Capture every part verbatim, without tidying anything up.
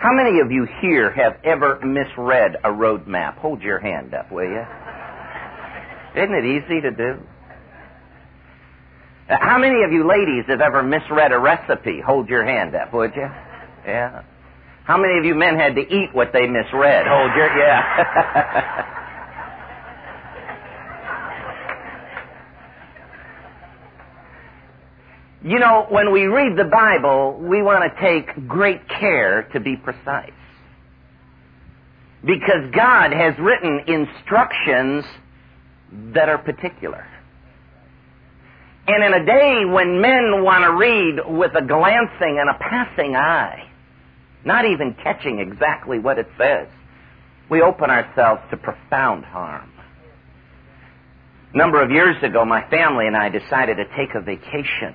How many of you here have ever misread a road map? Hold your hand up, will you? Isn't it easy to do? How many of you ladies have ever misread a recipe? Hold your hand up, would you? Yeah. How many of you men had to eat what they misread? Hold your, yeah. You know, when we read the Bible, we want to take great care to be precise. Because God has written instructions that are particular. And in a day when men want to read with a glancing and a passing eye, not even catching exactly what it says, we open ourselves to profound harm. A number of years ago, my family and I decided to take a vacation.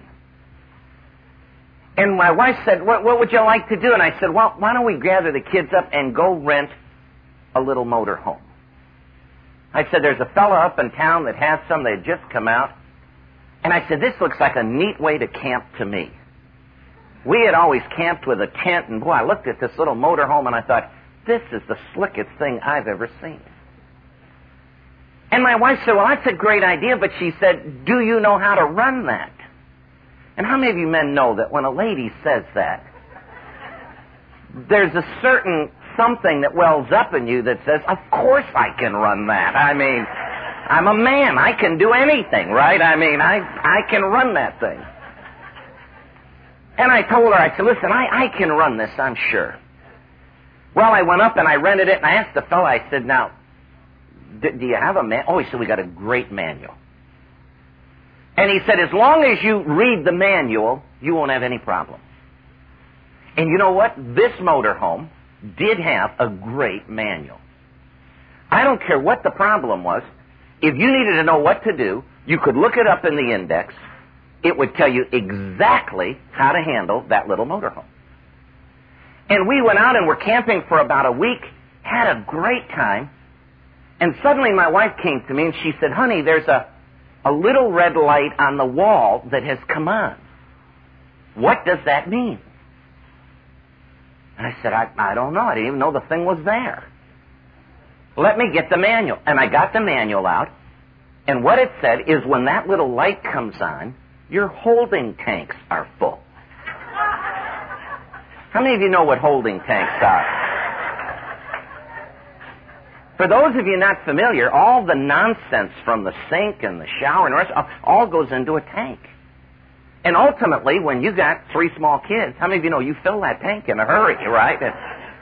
And my wife said, what, what would you like to do? And I said, well, why don't we gather the kids up and go rent a little motor home? I said, there's a fella up in town that has some. They had just come out. And I said, this looks like a neat way to camp to me. We had always camped with a tent, and boy, I looked at this little motor home and I thought, this is the slickest thing I've ever seen. And my wife said, well, that's a great idea, but she said, do you know how to run that? And how many of you men know that when a lady says that, there's a certain something that wells up in you that says, of course I can run that. I mean, I'm a man. I can do anything, right? I mean, I, I can run that thing. And I told her, I said, listen, I, I can run this, I'm sure. Well, I went up and I rented it, and I asked the fellow, I said, now, do, do you have a man? Oh, he said, we got a great manual. And he said, as long as you read the manual, you won't have any problem. And you know what? This motorhome did have a great manual. I don't care what the problem was. If you needed to know what to do, you could look it up in the index. It would tell you exactly how to handle that little motorhome. And we went out and were camping for about a week, had a great time, and suddenly my wife came to me and she said, honey, there's a A little red light on the wall that has come on. What does that mean? And I said, I, I don't know. I didn't even know the thing was there. Let me get the manual. And I got the manual out. And what it said is when that little light comes on, your holding tanks are full. How many of you know what holding tanks are? For those of you not familiar, all the nonsense from the sink and the shower and the rest, all goes into a tank. And ultimately, when you got three small kids, how many of you know you fill that tank in a hurry, right? And,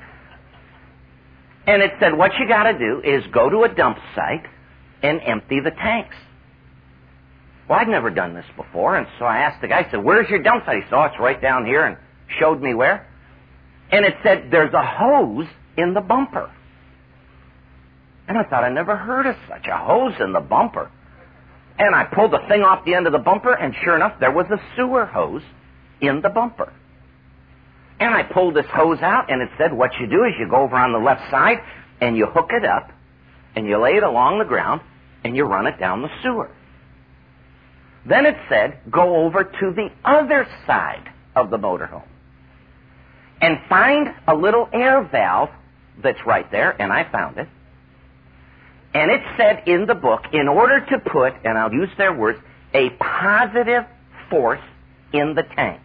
and it said what you got to do is go to a dump site and empty the tanks. Well, I'd never done this before, and so I asked the guy, I said, where's your dump site? He said, oh, it's right down here, and showed me where. And it said there's a hose in the bumper. And I thought, I never heard of such a hose in the bumper. And I pulled the thing off the end of the bumper, and sure enough, there was a sewer hose in the bumper. And I pulled this hose out, and it said what you do is you go over on the left side, and you hook it up, and you lay it along the ground, and you run it down the sewer. Then it said, go over to the other side of the motorhome, and find a little air valve that's right there, and I found it. And it said in the book, in order to put, and I'll use their words, a positive force in the tank,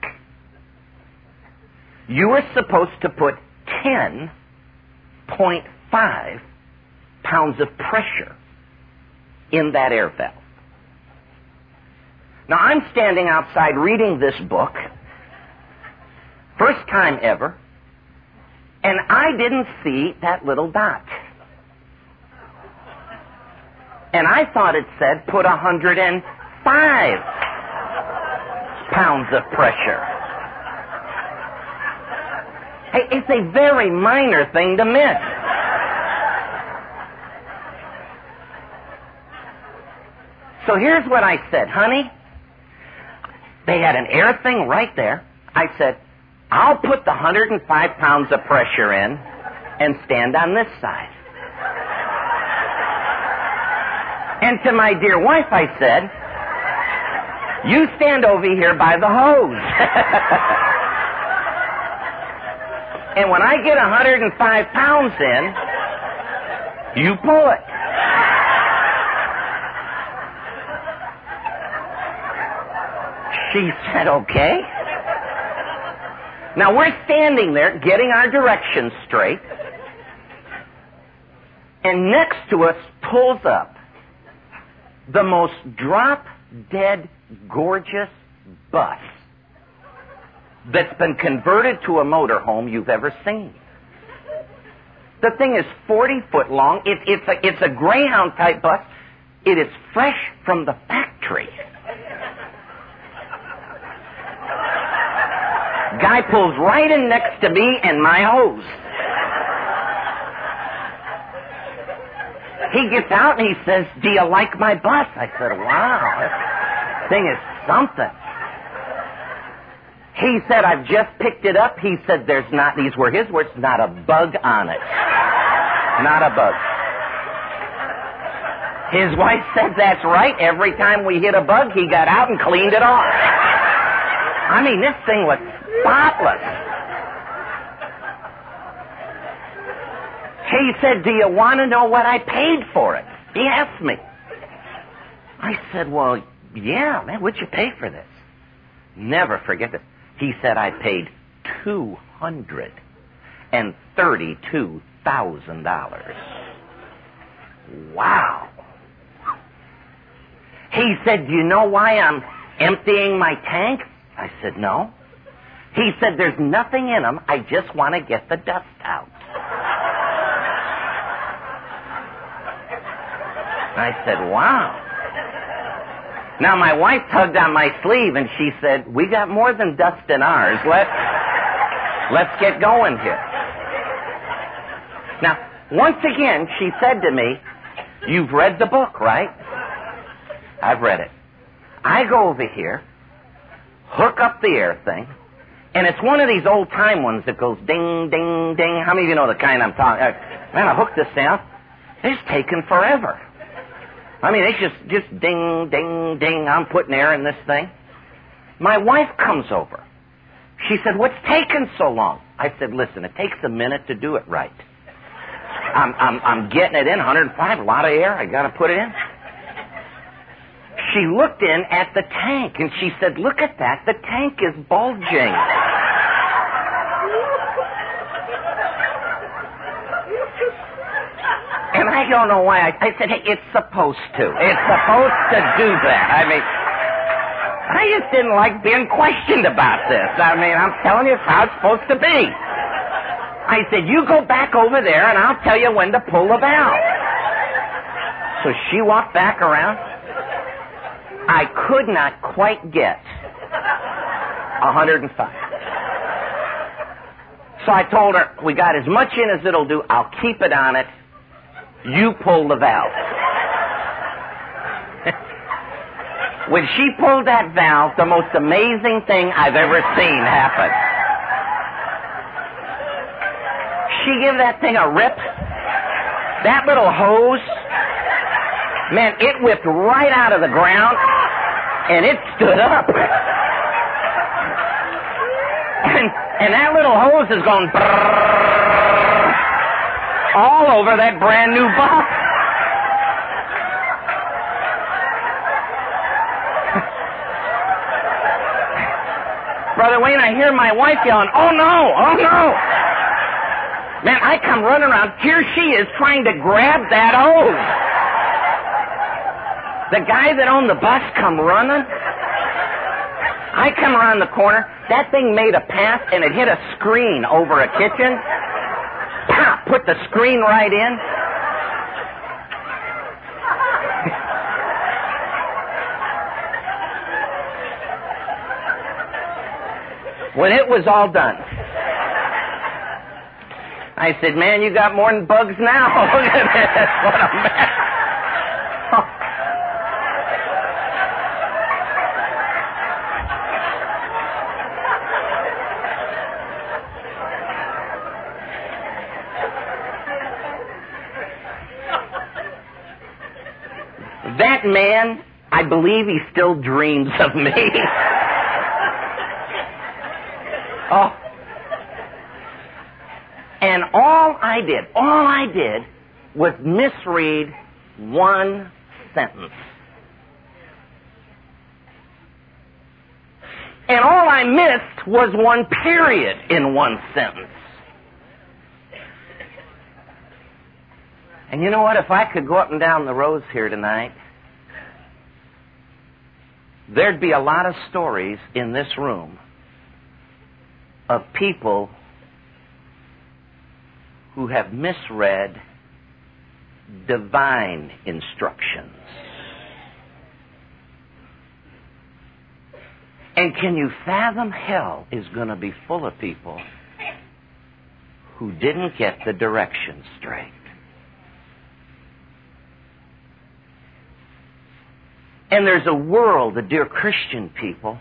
you are supposed to put ten point five pounds of pressure in that air valve. Now, I'm standing outside reading this book, first time ever, and I didn't see that little dot. And I thought it said put one hundred five pounds of pressure. Hey, it's a very minor thing to miss. So here's what I said, honey. They had an air thing right there. I said, I'll put the one hundred five pounds of pressure in and stand on this side. And to my dear wife, I said, you stand over here by the hose. And when I get one hundred five pounds in, you pull it. She said, okay. Now we're standing there getting our directions straight, and next to us pulls up the most drop-dead gorgeous bus that's been converted to a motorhome you've ever seen. The thing is forty foot long. It, it's a, it's a Greyhound-type bus. It is fresh from the factory. Guy pulls right in next to me and my hose. He gets out and he says, do you like my bus? I said, wow, this thing is something. He said, I've just picked it up. He said, there's not, these were his words, not a bug on it. Not a bug. His wife said, that's right. Every time we hit a bug, he got out and cleaned it off. I mean, this thing was spotless. He said, do you want to know what I paid for it? He asked me. I said, well, yeah, man, what'd you pay for this? Never forget this. He said, I paid two hundred thirty-two thousand dollars. Wow. He said, do you know why I'm emptying my tank? I said, no. He said, there's nothing in them. I just want to get the dust out. I said, wow. Now, my wife tugged on my sleeve, and she said, we got more than dust in ours. Let, let's get going here. Now, once again, she said to me, you've read the book, right? I've read it. I go over here, hook up the air thing, and it's one of these old-time ones that goes ding, ding, ding. How many of you know the kind I'm talking about? Man, I hooked this thing up. It's taken forever. I mean, it's just, just ding, ding, ding. I'm putting air in this thing. My wife comes over. She said, what's taking so long? I said, listen, it takes a minute to do it right. I'm, I'm, I'm getting it in, one hundred five, a lot of air. I got to put it in. She looked in at the tank, and she said, look at that. The tank is bulging. And I don't know why. I, I said, hey, it's supposed to. It's supposed to do that. I mean, I just didn't like being questioned about this. I mean, I'm telling you, it's how it's supposed to be. I said, you go back over there, and I'll tell you when to pull the valve. So she walked back around. I could not quite get one hundred five. So I told her, we got as much in as it'll do. I'll keep it on it. You pull the valve. When she pulled that valve, the most amazing thing I've ever seen happen. She gave that thing a rip. That little hose, man, it whipped right out of the ground, and it stood up. And, and that little hose is going brrrr, all over that brand new bus. Brother Wayne, I hear my wife yelling, oh no, oh no. Man, I come running around. Here she is trying to grab that hose. The guy that owned the bus come running. I come around the corner. That thing made a pass, and it hit a screen over a kitchen. Pop! Put the screen right in. When it was all done, I said, man, you got more than bugs now. Look at this. What a mess. That man, I believe he still dreams of me. Oh. And all I did, all I did was misread one sentence. And all I missed was one period in one sentence. And you know what? If I could go up and down the rows here tonight, there'd be a lot of stories in this room of people who have misread divine instructions. And can you fathom hell is going to be full of people who didn't get the directions straight? And there's a world of dear Christian people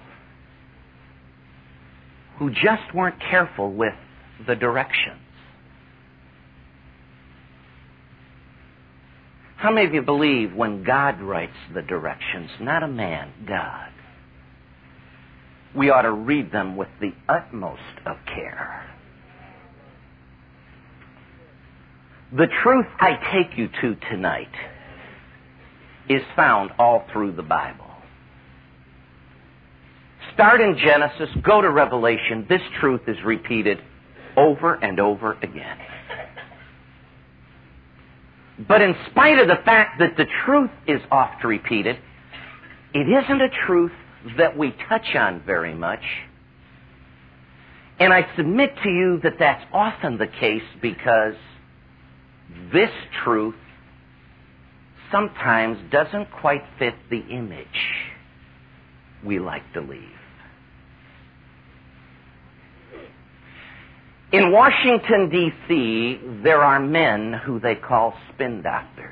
who just weren't careful with the directions. How many of you believe when God writes the directions, not a man, God, we ought to read them with the utmost of care? The truth I take you to tonight is found all through the Bible. Start in Genesis, go to Revelation. This truth is repeated over and over again. But in spite of the fact that the truth is oft repeated, it isn't a truth that we touch on very much. And I submit to you that that's often the case because this truth sometimes doesn't quite fit the image we like to leave. In Washington, D C, there are men who they call spin doctors.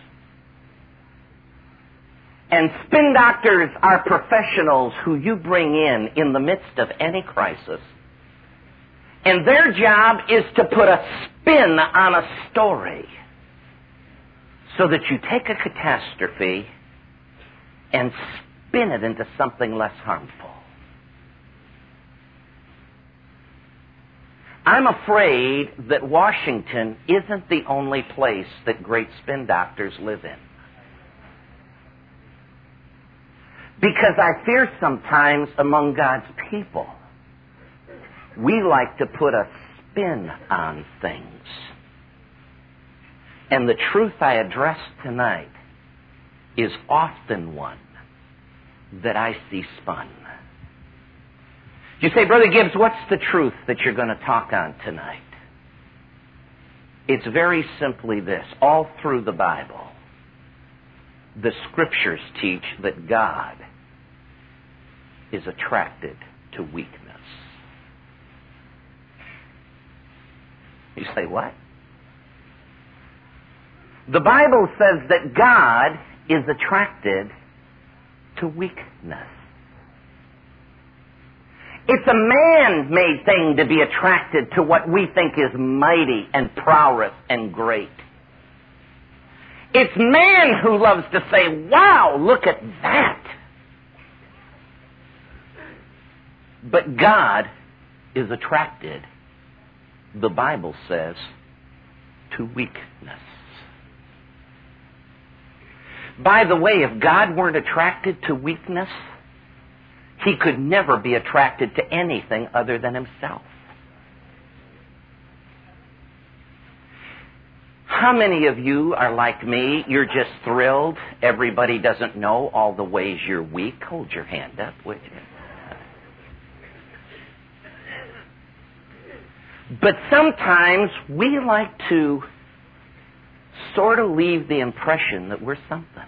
And spin doctors are professionals who you bring in in the midst of any crisis. And their job is to put a spin on a story so that you take a catastrophe and spin it into something less harmful. I'm afraid that Washington isn't the only place that great spin doctors live in. Because I fear sometimes among God's people, we like to put a spin on things. And the truth I address tonight is often one that I see spun. You say, Brother Gibbs, what's the truth that you're going to talk on tonight? It's very simply this. All through the Bible, the Scriptures teach that God is attracted to weakness. You say, what? The Bible says that God is attracted to weakness. It's a man-made thing to be attracted to what we think is mighty and prowess and great. It's man who loves to say, wow, look at that. But God is attracted, the Bible says, to weakness. By the way, if God weren't attracted to weakness, He could never be attracted to anything other than Himself. How many of you are like me? You're just thrilled. Everybody doesn't know all the ways you're weak. Hold your hand up, would you? But sometimes we like to sort of leave the impression that we're something.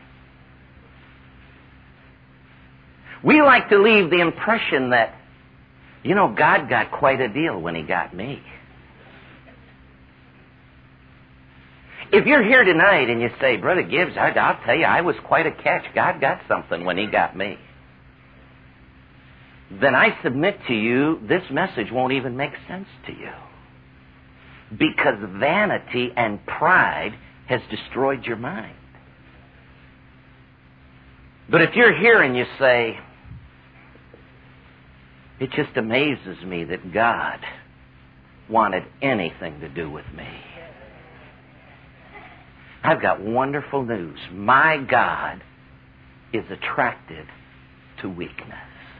We like to leave the impression that, you know, God got quite a deal when He got me. If you're here tonight and you say, Brother Gibbs, I'll tell you, I was quite a catch. God got something when He got me. Then I submit to you, this message won't even make sense to you. Because vanity and pride has destroyed your mind. But if you're here and you say, it just amazes me that God wanted anything to do with me. I've got wonderful news. My God is attracted to weakness.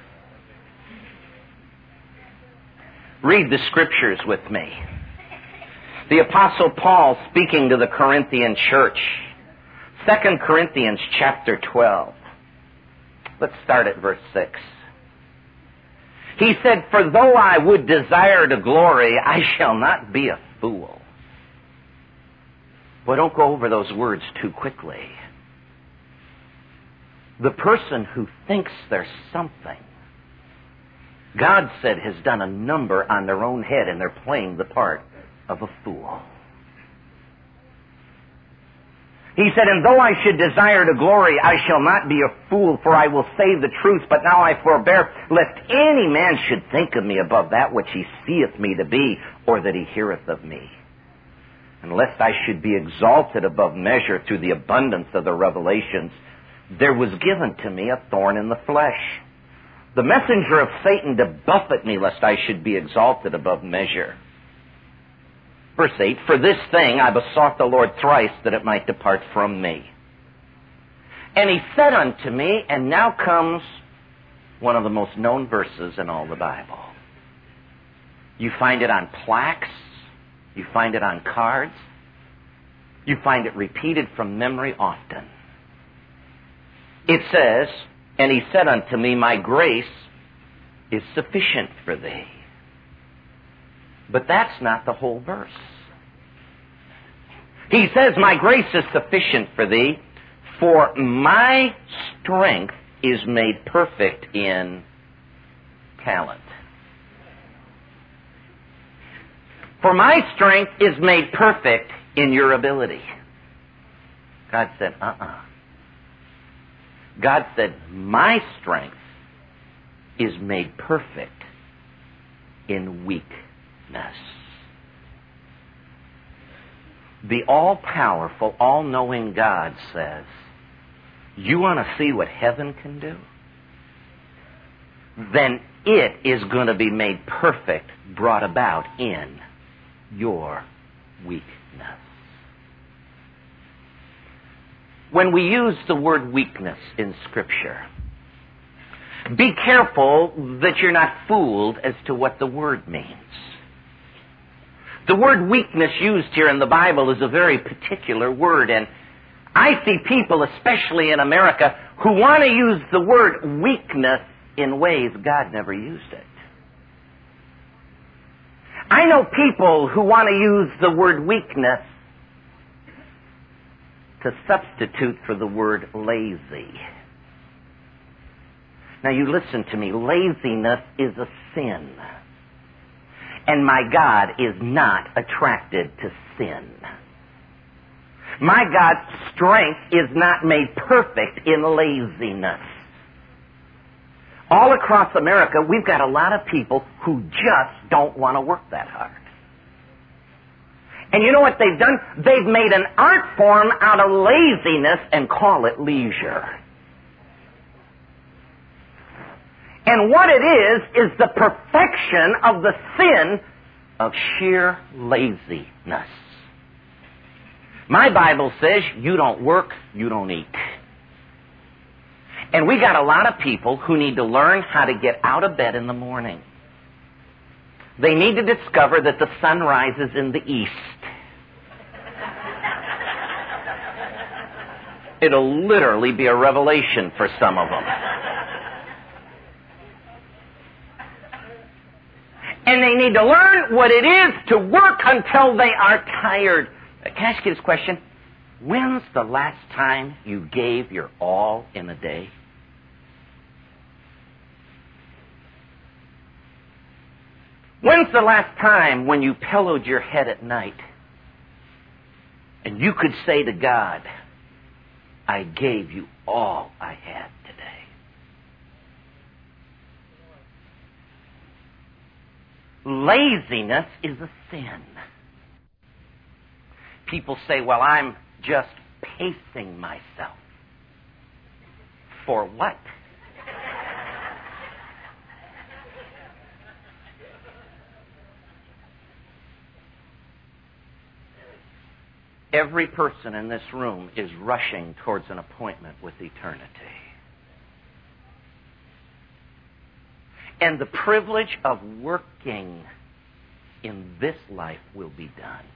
Read the scriptures with me. The Apostle Paul speaking to the Corinthian church. Second Corinthians chapter twelve. Let's start at verse six. He said, "For though I would desire to glory, I shall not be a fool." Well, don't go over those words too quickly. The person who thinks there's something, God said, has done a number on their own head, and they're playing the part of a fool. He said, "And though I should desire to glory, I shall not be a fool, for I will say the truth. But now I forbear, lest any man should think of me above that which he seeth me to be, or that he heareth of me. And lest I should be exalted above measure through the abundance of the revelations, there was given to me a thorn in the flesh, the messenger of Satan to buffet me, lest I should be exalted above measure." Verse eight, "For this thing I besought the Lord thrice, that it might depart from me. And he said unto me," and now comes one of the most known verses in all the Bible. You find it on plaques. You find it on cards. You find it repeated from memory often. It says, "And he said unto me, My grace is sufficient for thee." But that's not the whole verse. He says, "My grace is sufficient for thee, for my strength is made perfect in talent." For my strength is made perfect in your ability. God said, uh-uh. God said, my strength is made perfect in weakness. The all-powerful, all-knowing God says, you want to see what heaven can do? Then it is going to be made perfect, brought about in your weakness. When we use the word weakness in Scripture, be careful that you're not fooled as to what the word means. The word weakness used here in the Bible is a very particular word, and I see people, especially in America, who want to use the word weakness in ways God never used it. I know people who want to use the word weakness to substitute for the word lazy. Now you listen to me. Laziness is a sin. And my God is not attracted to sin. My God's strength is not made perfect in laziness. All across America, we've got a lot of people who just don't want to work that hard. And you know what they've done? They've made an art form out of laziness and call it leisure. And what it is, is the perfection of the sin of sheer laziness. My Bible says you don't work, you don't eat. And we got a lot of people who need to learn how to get out of bed in the morning. They need to discover that the sun rises in the east. It'll literally be a revelation for some of them. And they need to learn what it is to work until they are tired. Can I ask you this question? When's the last time you gave your all in a day? When's the last time when you pillowed your head at night and you could say to God, I gave you all I had today? Laziness is a sin. People say, well, I'm just pacing myself. For what? every person in this room is rushing towards an appointment with eternity. And the privilege of working in this life will be done.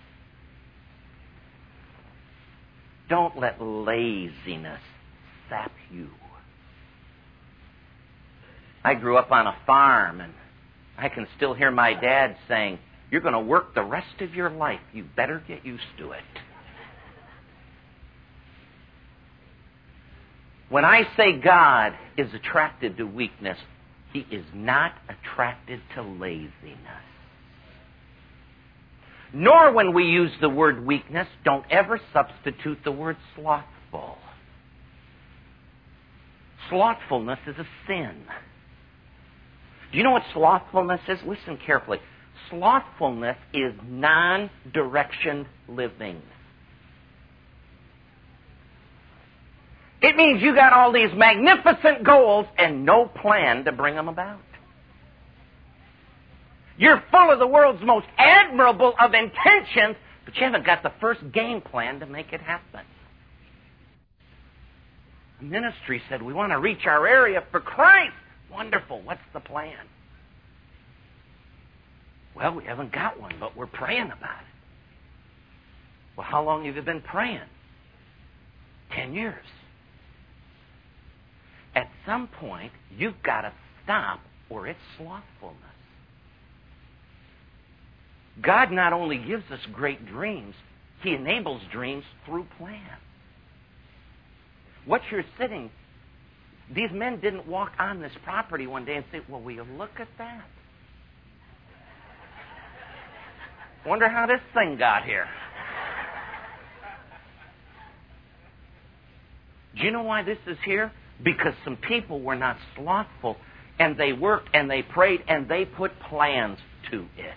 Don't let laziness sap you. I grew up on a farm, and I can still hear my dad saying, "You're going to work the rest of your life. You better get used to it." When I say God is attracted to weakness, He is not attracted to laziness. Nor when we use the word weakness, don't ever substitute the word slothful. Slothfulness is a sin. Do you know what slothfulness is? Listen carefully. Slothfulness is non-direction living. It means you got all these magnificent goals and no plan to bring them about. You're full of the world's most admirable of intentions, but you haven't got the first game plan to make it happen. The ministry said, "We want to reach our area for Christ." Wonderful. What's the plan? Well, we haven't got one, but we're praying about it. Well, how long have you been praying? Ten years. At some point, you've got to stop, or it's slothfulness. God not only gives us great dreams, He enables dreams through plan. What you're sitting, these men didn't walk on this property one day and say, "Well, will you look at that? Wonder how this thing got here." Do you know why this is here? Because some people were not slothful, and they worked, and they prayed, and they put plans to it.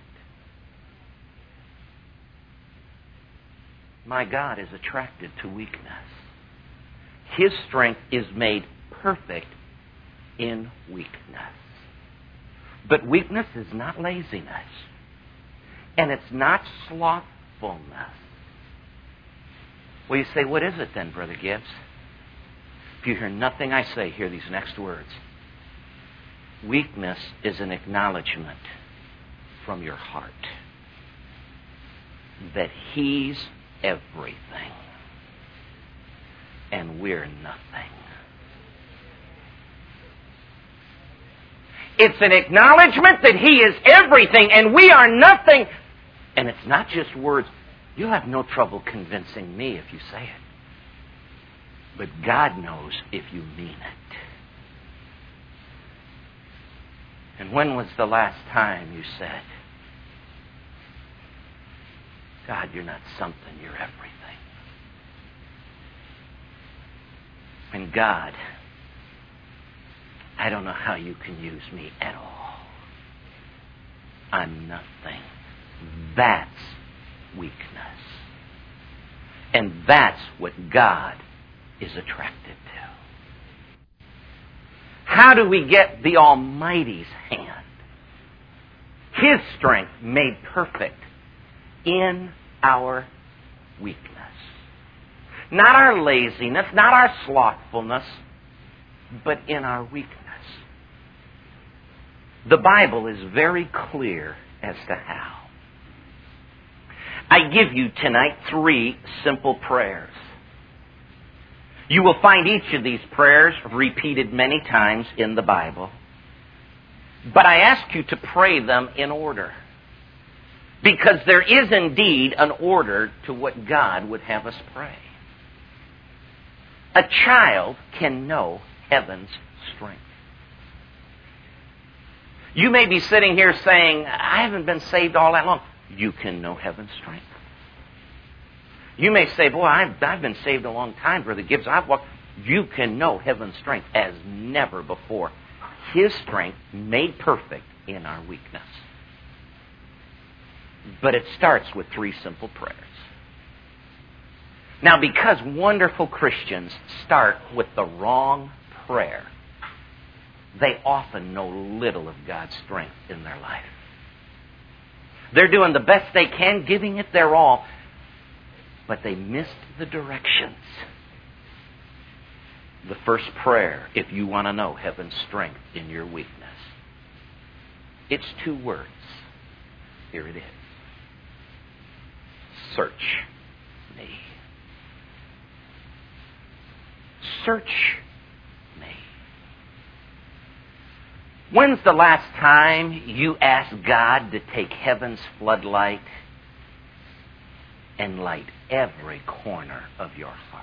My God is attracted to weakness. His strength is made perfect in weakness. But weakness is not laziness. And it's not slothfulness. Well, you say, what is it then, Brother Gibbs? If you hear nothing I say, hear these next words. Weakness is an acknowledgement from your heart that He's everything and we're nothing. It's an acknowledgement that He is everything and we are nothing. And it's not just words. You'll have no trouble convincing me if you say it. But God knows if you mean it. And when was the last time you said, "God, you're not something, you're everything"? And God, I don't know how you can use me at all. I'm nothing. That's weakness. And that's what God is attracted to. How do we get the Almighty's hand? His strength made perfect in our weakness. Not our laziness, not our slothfulness, but in our weakness. The Bible is very clear as to how. I give you tonight three simple prayers. You will find each of these prayers repeated many times in the Bible. But I ask you to pray them in order. Because there is indeed an order to what God would have us pray. A child can know heaven's strength. You may be sitting here saying, "I haven't been saved all that long." You can know heaven's strength. You may say, "Boy, I've, I've been saved a long time, Brother Gibbs. I've walked." You can know heaven's strength as never before. His strength made perfect in our weakness. But it starts with three simple prayers. Now, because wonderful Christians start with the wrong prayer, they often know little of God's strength in their life. They're doing the best they can, giving it their all. but they missed the directions. The first prayer, if you want to know heaven's strength in your weakness, it's two words. Here it is. Search me. Search me. When's the last time you asked God to take heaven's floodlight and light every corner of your heart?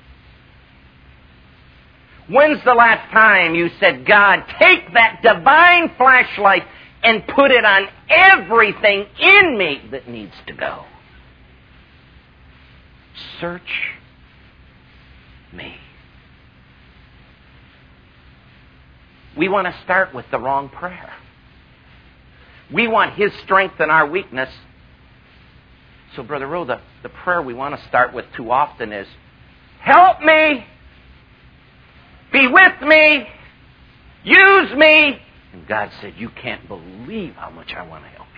When's the last time you said, God, take that divine flashlight and put it on everything in me that needs to go? Search me. We want to start with the wrong prayer. We want His strength in our weakness. So, Brother Rowe, the, the prayer we want to start with too often is, help me, be with me, use me. And God said, you can't believe how much I want to help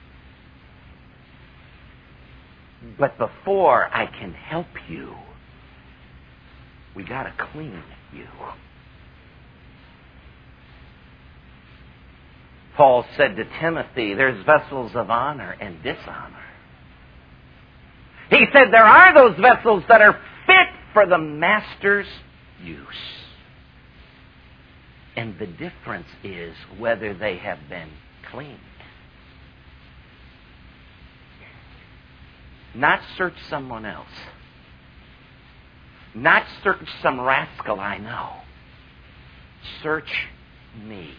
you. But before I can help you, we got to clean you. Paul said to Timothy, there's vessels of honor and dishonor. He said there are those vessels that are fit for the master's use. And the difference is whether they have been cleaned. Not search someone else. Not search some rascal I know. Search me.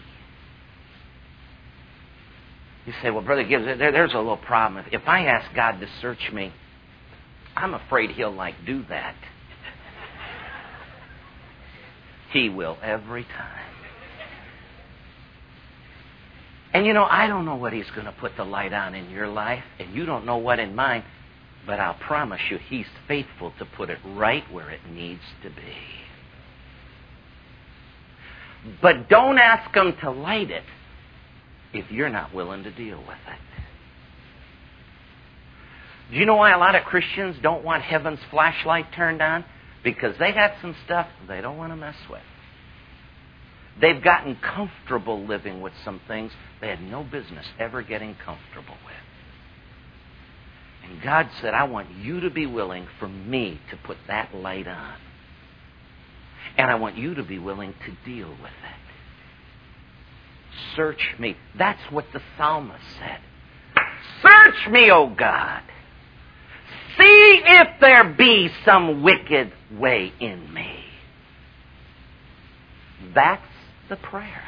You say, well, Brother Gibbs, there, there's a little problem. If, if I ask God to search me, I'm afraid He'll, like, do that. He will every time. And you know, I don't know what He's going to put the light on in your life, and you don't know what in mine, but I'll promise you He's faithful to put it right where it needs to be. But don't ask Him to light it if you're not willing to deal with it. Do you know why a lot of Christians don't want heaven's flashlight turned on? Because they got some stuff they don't want to mess with. They've gotten comfortable living with some things they had no business ever getting comfortable with. And God said, I want you to be willing for me to put that light on. And I want you to be willing to deal with it. Search me. That's what the psalmist said. Search me, O God. See if there be some wicked way in me. That's the prayer.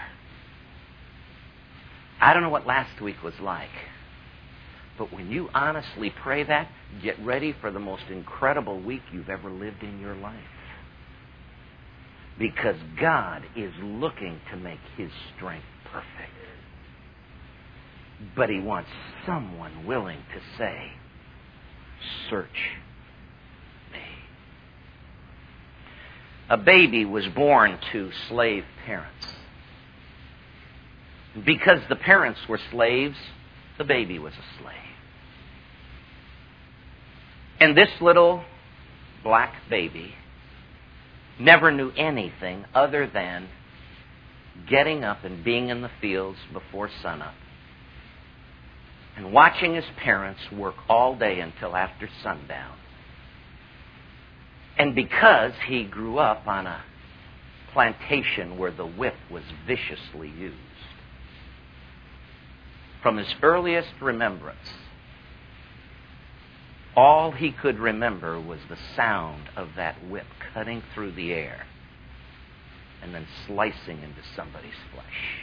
I don't know what last week was like, but when you honestly pray that, get ready for the most incredible week you've ever lived in your life. Because God is looking to make His strength perfect. But He wants someone willing to say, search me. A baby was born to slave parents. Because the parents were slaves, the baby was a slave. And this little black baby never knew anything other than getting up and being in the fields before sunup and watching his parents work all day until after sundown. And because he grew up on a plantation where the whip was viciously used, from his earliest remembrance, all he could remember was the sound of that whip cutting through the air and then slicing into somebody's flesh.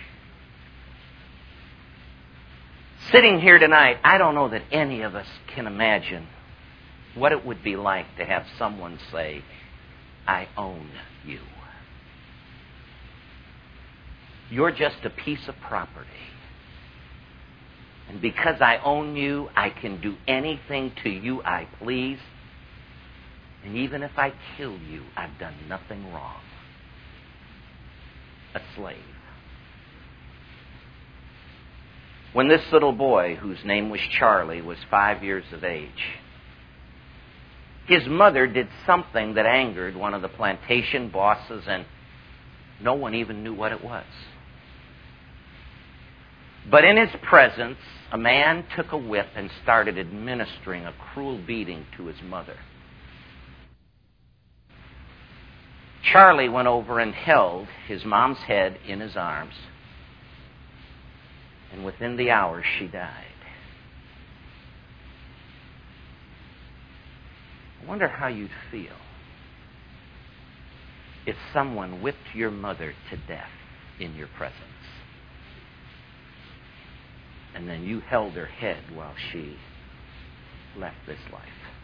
Sitting here tonight, I don't know that any of us can imagine what it would be like to have someone say, I own you. You're just a piece of property. And because I own you, I can do anything to you I please. And even if I kill you, I've done nothing wrong. A slave. When this little boy, whose name was Charlie, was five years of age, His mother did something that angered one of the plantation bosses, and no one even knew what it was. But in his presence, a man took a whip and started administering a cruel beating to his mother. Charlie went over and held his mom's head in his arms, and within the hour she died. I wonder how you'd feel if someone whipped your mother to death in your presence, and then you held her head while she left this life.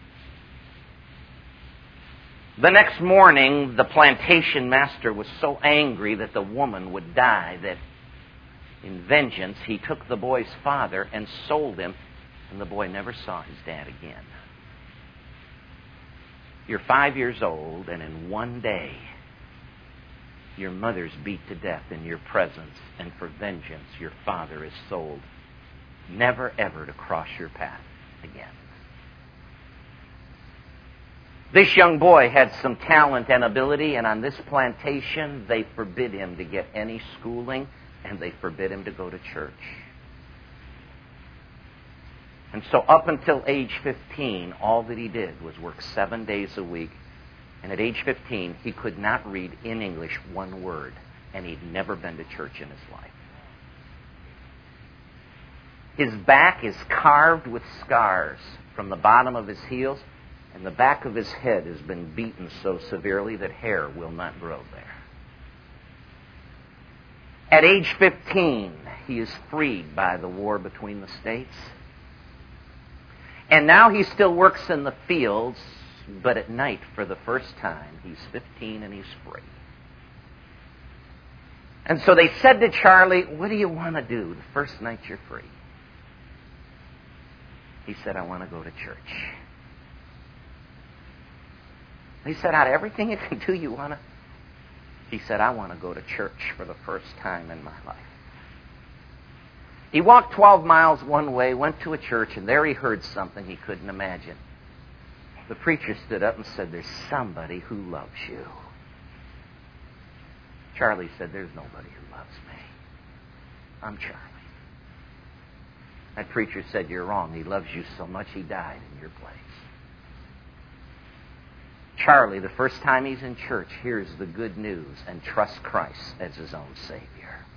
The next morning, the plantation master was so angry that the woman would die that in vengeance he took the boy's father and sold him, and the boy never saw his dad again. You're five years old, and in one day, your mother's beat to death in your presence, and for vengeance your father is sold, never ever to cross your path again. This young boy had some talent and ability, and on this plantation, they forbid him to get any schooling, and they forbid him to go to church. And so up until age fifteen, all that he did was work seven days a week. And at age fifteen, he could not read in English one word, and he'd never been to church in his life. His back is carved with scars from the bottom of his heels, and the back of his head has been beaten so severely that hair will not grow there. At age fifteen, he is freed by the war between the states. And now he still works in the fields, but at night, for the first time, he's fifteen and he's free. And so they said to Charlie, "What do you want to do the first night you're free?" He said, "I want to go to church." They said, "Out of everything you can do, you want to?" He said, "I want to go to church for the first time in my life." He walked twelve miles one way, went to a church, and there he heard something he couldn't imagine. The preacher stood up and said, "There's somebody who loves you." Charlie said, "There's nobody who loves me. I'm Charlie." That preacher said, "You're wrong. He loves you so much he died in your place." Charlie, the first time he's in church, hears the good news and trusts Christ as his own Savior.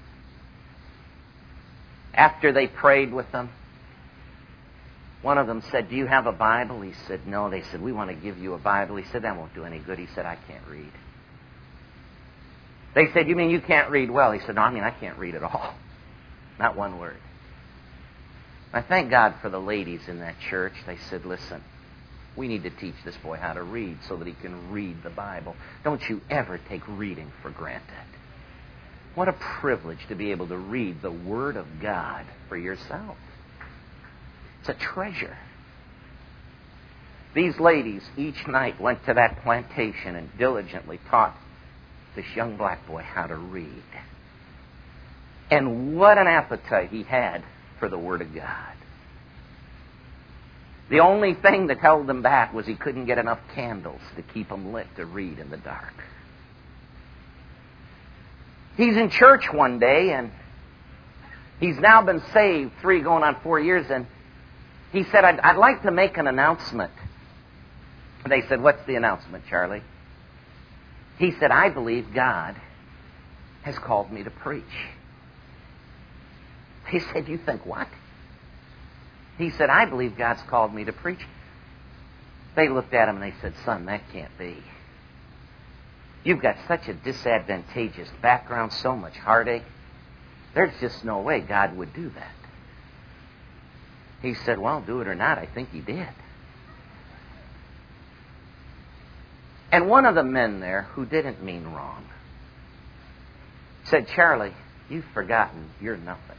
After they prayed with him, one of them said, "Do you have a Bible?" He said, "No." They said, "We want to give you a Bible." He said, "That won't do any good." He said, "I can't read." They said, "You mean you can't read well?" He said, "No, I mean I can't read at all. Not one word." I thank God for the ladies in that church. They said, "Listen, we need to teach this boy how to read so that he can read the Bible. Don't you ever take reading for granted. What a privilege to be able to read the Word of God for yourself. It's a treasure." These ladies each night went to that plantation and diligently taught this young black boy how to read. And what an appetite he had for the Word of God. The only thing that held them back was he couldn't get enough candles to keep them lit to read in the dark. He's in church one day, and he's now been saved three going on four years, and he said, I'd, I'd like to make an announcement. They said, "What's the announcement, Charlie?" He said, "I believe God has called me to preach." They said, "You think what?" He said, "I believe God's called me to preach." They looked at him and they said, "Son, that can't be. You've got such a disadvantageous background, so much heartache. There's just no way God would do that." He said, "Well, do it or not, I think He did." And one of the men there, who didn't mean wrong, said, "Charlie, you've forgotten you're nothing."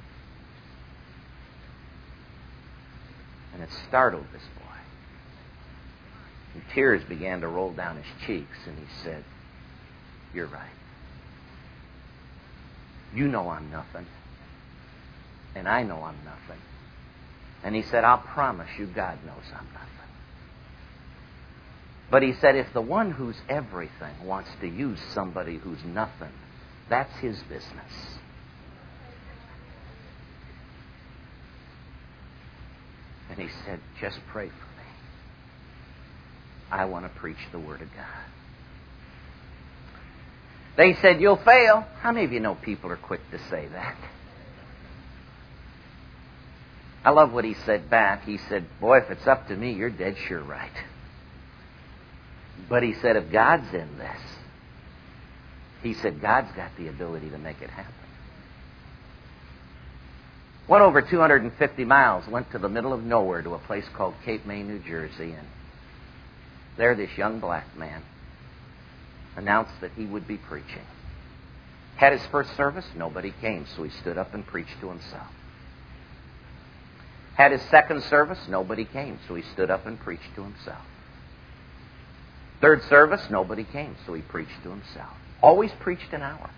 And it startled this boy. And tears began to roll down his cheeks, and he said, "You're right. You know I'm nothing, and I know I'm nothing." And he said, "I'll promise you God knows I'm nothing." But he said, if the one who's everything wants to use somebody who's nothing, that's his business. And he said, just pray for me. I want to preach the Word of God. They said, you'll fail. How many of you know people are quick to say that? I love what he said back. He said, boy, if it's up to me, you're dead sure right. But he said, if God's in this, he said, God's got the ability to make it happen. Went over two hundred fifty miles, went to the middle of nowhere to a place called Cape May, New Jersey, and there this young black man announced that he would be preaching. Had his first service, nobody came, so he stood up and preached to himself. Had his second service, nobody came, so he stood up and preached to himself. Third service, nobody came, so he preached to himself. Always preached an hour.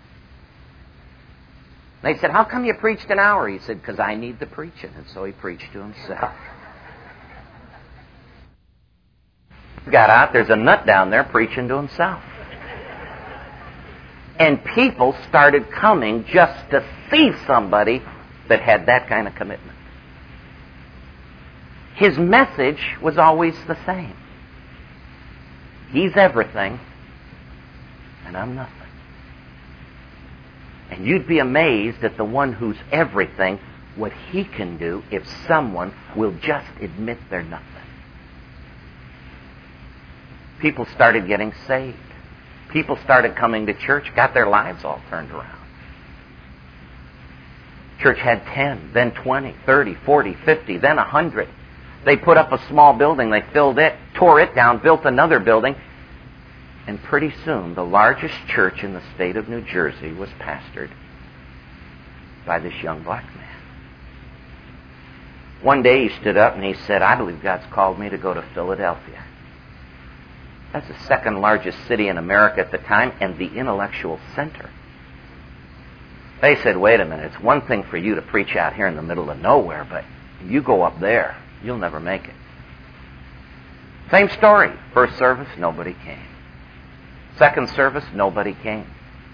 They said, how come you preached an hour? He said, because I need the preaching. And so he preached to himself. Got out, there's a nut down there preaching to himself. And people started coming just to see somebody that had that kind of commitment. His message was always the same. He's everything, and I'm nothing. And you'd be amazed at the one who's everything, what he can do if someone will just admit they're nothing. People started getting saved. People started coming to church, got their lives all turned around. Church had ten, then twenty, thirty, forty, fifty, then one hundred. They put up a small building, they filled it, tore it down, built another building, and pretty soon the largest church in the state of New Jersey was pastored by this young black man. One day he stood up and he said, I believe God's called me to go to Philadelphia. That's the second largest city in America at the time and the intellectual center. They said, wait a minute, it's one thing for you to preach out here in the middle of nowhere, but you go up there, you'll never make it. Same story. First service, nobody came. Second service, nobody came.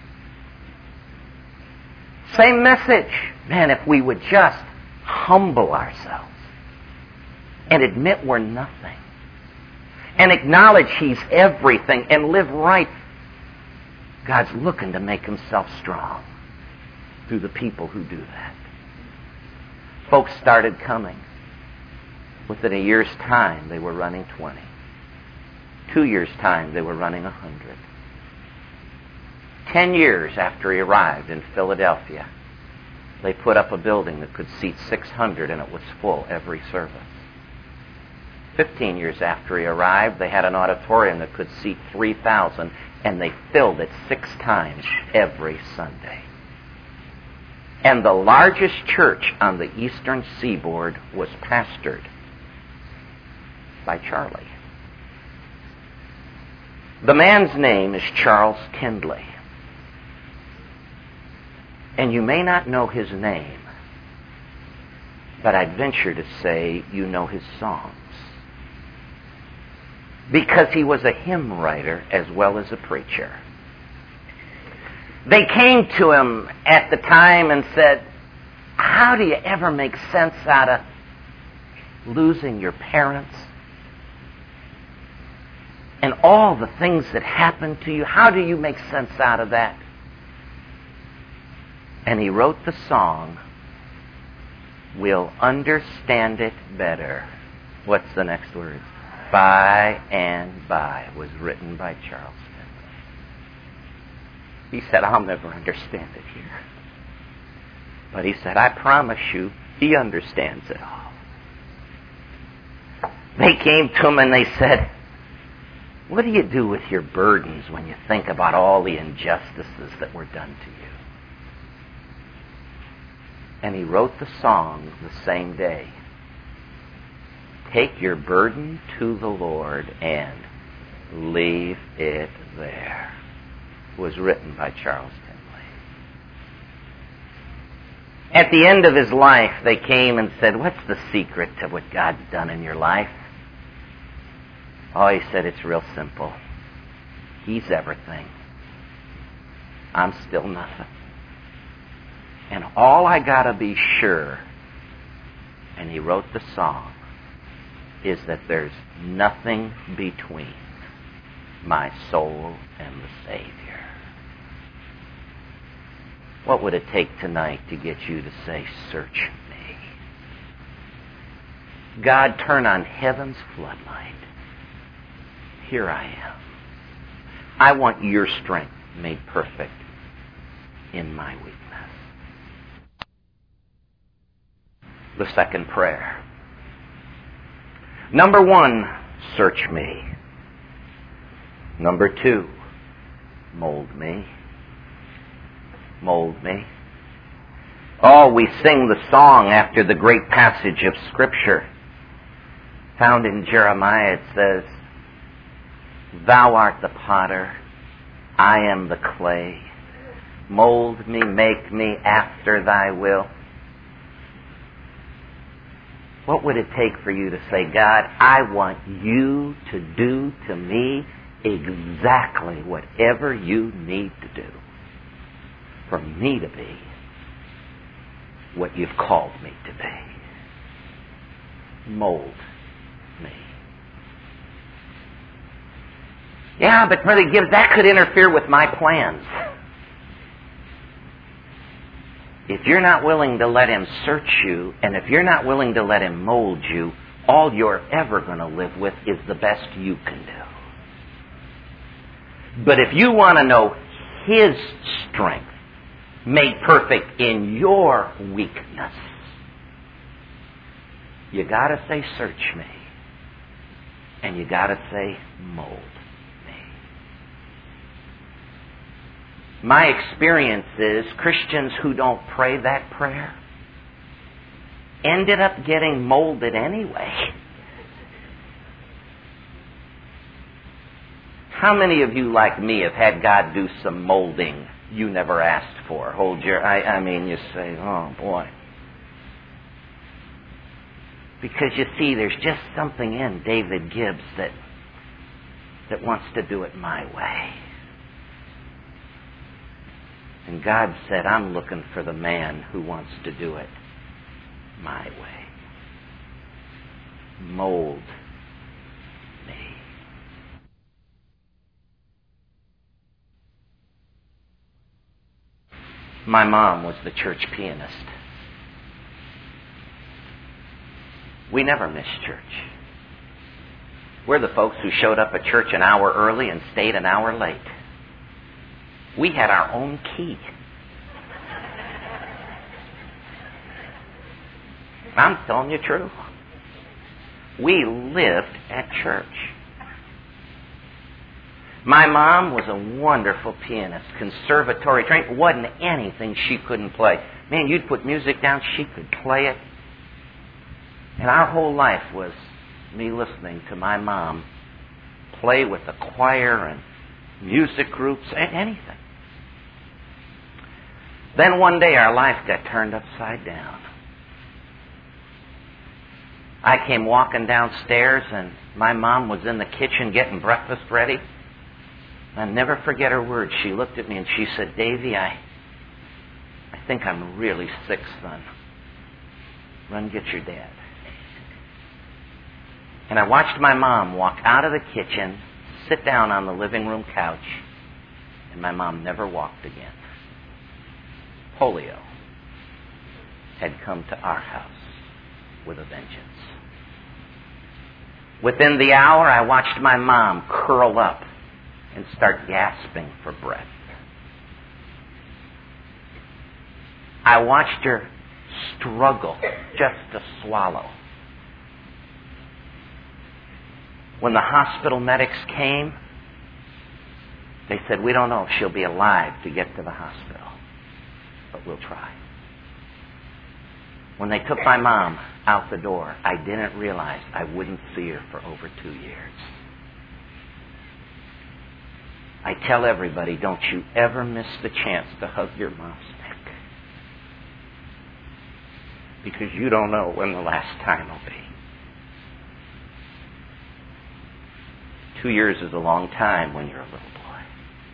Same message. Man, if we would just humble ourselves and admit we're nothing and acknowledge He's everything and live right, God's looking to make Himself strong through the people who do that. Folks started coming. Within a year's time, they were running twenty. Two years' time, they were running one hundred. Ten years after he arrived in Philadelphia, they put up a building that could seat six hundred, and it was full every service. Fifteen years after he arrived, they had an auditorium that could seat three thousand, and they filled it six times every Sunday. And the largest church on the eastern seaboard was pastored by Charlie. The man's name is Charles Tindley. And you may not know his name, but I'd venture to say you know his songs. Because he was a hymn writer as well as a preacher. They came to him at the time and said, how do you ever make sense out of losing your parents? And all the things that happened to you, how do you make sense out of that? And he wrote the song, We'll Understand It Better. What's the next word? By and by was written by Charles Tindley. He said, I'll never understand it here. But he said, I promise you, he understands it all. They came to him and they said, what do you do with your burdens when you think about all the injustices that were done to you? And he wrote the song the same day. Take your burden to the Lord and leave it there. It was written by Charles Tindley. At the end of his life, they came and said, what's the secret to what God's done in your life? Oh, he said, it's real simple. He's everything. I'm still nothing. And all I gotta be sure, and he wrote the song, is that there's nothing between my soul and the Savior. What would it take tonight to get you to say, search me? God, turn on heaven's floodlight. Here I am. I want your strength made perfect in my weakness. The second prayer. Number one, search me. Number two, mold me. Mold me. Oh, we sing the song after the great passage of Scripture. Found in Jeremiah, it says, Thou art the potter, I am the clay. Mold me, make me after thy will. What would it take for you to say, God, I want you to do to me exactly whatever you need to do for me to be what you've called me to be. Mold me. Yeah, but Brother Gibbs, that could interfere with my plans. If you're not willing to let Him search you, and if you're not willing to let Him mold you, all you're ever going to live with is the best you can do. But if you want to know His strength made perfect in your weakness, you got to say, search me. And you got to say, mold. My experience is Christians who don't pray that prayer ended up getting molded anyway. How many of you, like me, have had God do some molding you never asked for? Hold your, I, I mean, you say, oh boy. Because you see, there's just something in David Gibbs that, that wants to do it my way. And God said, I'm looking for the man who wants to do it my way. Mold me. My mom was the church pianist. We never missed church. We're the folks who showed up at church an hour early and stayed an hour late. We had our own key. I'm telling you true. We lived at church. My mom was a wonderful pianist, conservatory trained. Wasn't anything she couldn't play. Man, you'd put music down, she could play it. And our whole life was me listening to my mom play with the choir and music groups, anything. Then one day our life got turned upside down. I came walking downstairs and my mom was in the kitchen getting breakfast ready. I'll never forget her words. She looked at me and she said, Davy, I, I think I'm really sick, son. Run get your dad. And I watched my mom walk out of the kitchen, sit down on the living room couch, and my mom never walked again. Polio had come to our house with a vengeance. Within the hour, I watched my mom curl up and start gasping for breath. I watched her struggle just to swallow. When the hospital medics came, they said, we don't know if she'll be alive to get to the hospital, but we'll try. When they took my mom out the door, I didn't realize I wouldn't see her for over two years. I tell everybody, don't you ever miss the chance to hug your mom's neck. Because you don't know when the last time will be. Two years is a long time when you're a little boy.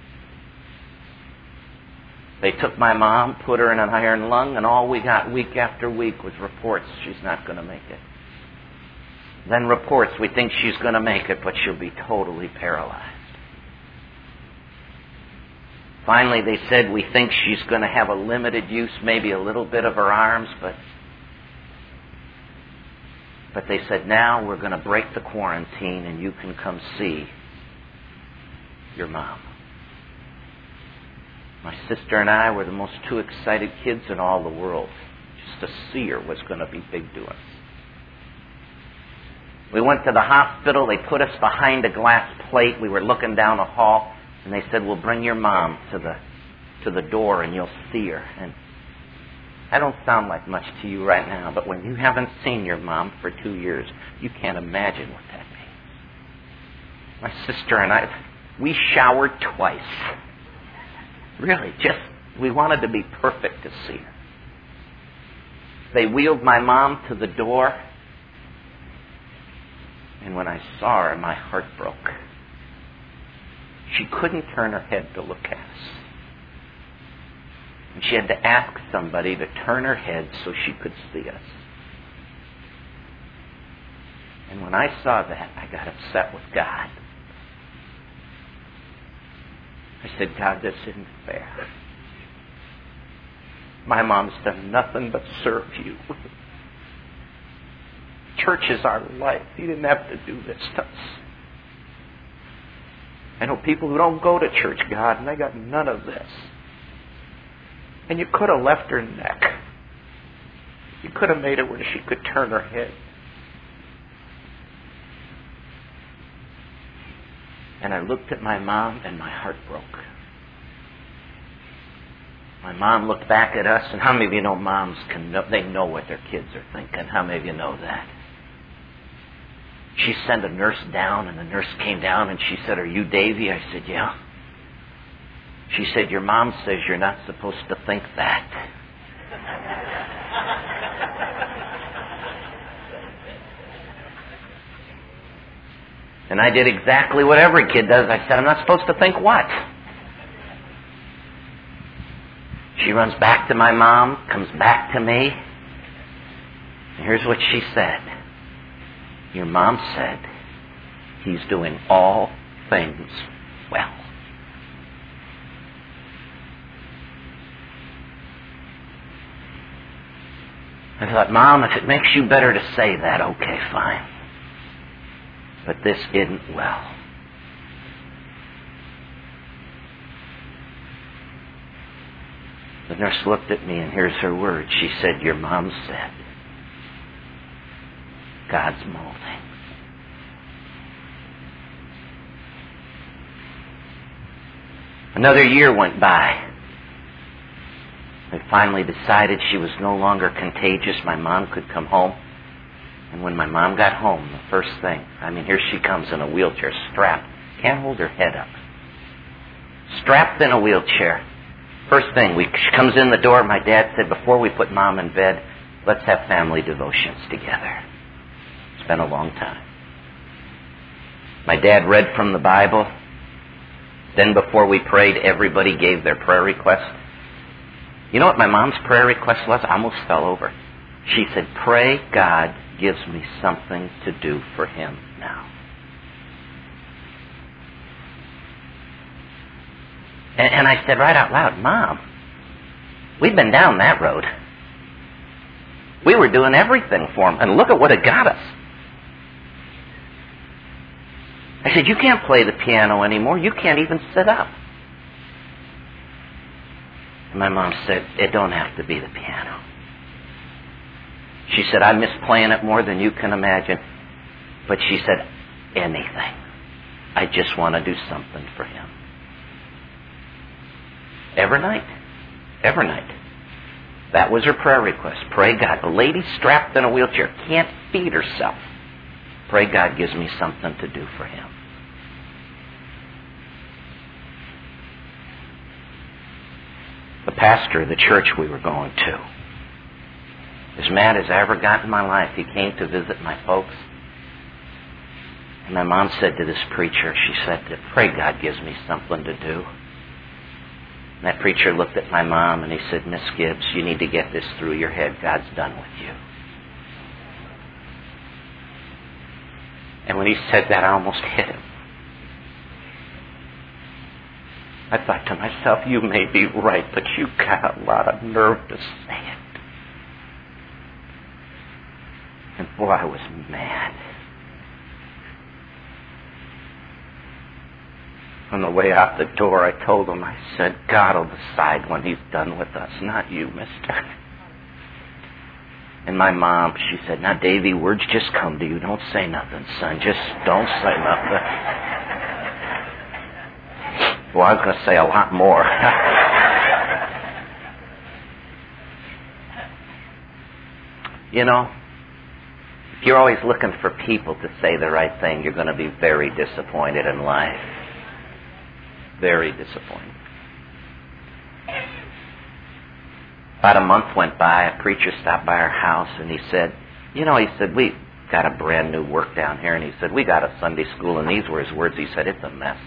They took my mom, put her in an iron lung, and all we got week after week was reports she's not going to make it. Then reports, we think she's going to make it, but she'll be totally paralyzed. Finally, they said, we think she's going to have a limited use, maybe a little bit of her arms, but but they said, now we're going to break the quarantine and you can come see your mom. My sister and I were the most two excited kids in all the world. Just to see her was going to be big to us. We went to the hospital. They put us behind a glass plate. We were looking down a hall, and they said, we'll bring your mom to the to the door and you'll see her. And I don't sound like much to you right now, but when you haven't seen your mom for two years, you can't imagine what that means. My sister and I, we showered twice. Really, just, we wanted to be perfect to see her. They wheeled my mom to the door, and when I saw her, my heart broke. She couldn't turn her head to look at us. And she had to ask somebody to turn her head so she could see us. And when I saw that, I got upset with God. I said, God, this isn't fair. My mom's done nothing but serve you. Church is our life. You didn't have to do this to us. I know people who don't go to church, God, and they got none of this. And you could have left her neck. You could have made it where she could turn her head. And I looked at my mom, and my heart broke. My mom looked back at us, and how many of you know moms can know, they know what their kids are thinking? How many of you know that? She sent a nurse down, and the nurse came down, and she said, are you Davy? I said, yeah. She said, your mom says you're not supposed to think that. And I did exactly what every kid does. I said, I'm not supposed to think what? She runs back to my mom, comes back to me, and here's what she said. Your mom said, he's doing all things well. I thought, Mom, if it makes you better to say that, okay, fine. But this isn't well. The nurse looked at me, and here's her words. She said, your mom said, God's molding. Another year went by. They finally decided she was no longer contagious. My mom could come home. And when my mom got home, the first thing, I mean, here she comes in a wheelchair, strapped. Can't hold her head up. Strapped in a wheelchair. First thing, we, she comes in the door. My dad said, before we put Mom in bed, let's have family devotions together. It's been a long time. My dad read from the Bible. Then before we prayed, everybody gave their prayer request. You know what my mom's prayer request was? I almost fell over. She said, pray God gives me something to do for him now. And, and I said right out loud, Mom, we've been down that road. We were doing everything for him, and look at what it got us. I said, you can't play the piano anymore. You can't even sit up. And my mom said, it don't have to be the piano. She said, I miss playing it more than you can imagine. But she said, anything. I just want to do something for him. Every night. Every night. That was her prayer request. Pray God. A lady strapped in a wheelchair can't feed herself. Pray God gives me something to do for him. The pastor of the church we were going to, as mad as I ever got in my life, he came to visit my folks. And my mom said to this preacher, she said, pray God gives me something to do. And that preacher looked at my mom and he said, Miss Gibbs, you need to get this through your head. God's done with you. And when he said that, I almost hit him. I thought to myself, you may be right, but you got a lot of nerve to say it. And boy, I was mad. On the way out the door, I told him, I said, God will decide when he's done with us, not you, mister. And my mom, she said, now, Davy, words just come to you. Don't say nothing, son. Just don't say nothing. Well, I was going to say a lot more. You know, if you're always looking for people to say the right thing, you're going to be very disappointed in life. Very disappointed. About a month went by. A preacher stopped by our house and he said, you know, he said, we got a brand new work down here. And he said, we got a Sunday school. And these were his words. He said, it's a mess.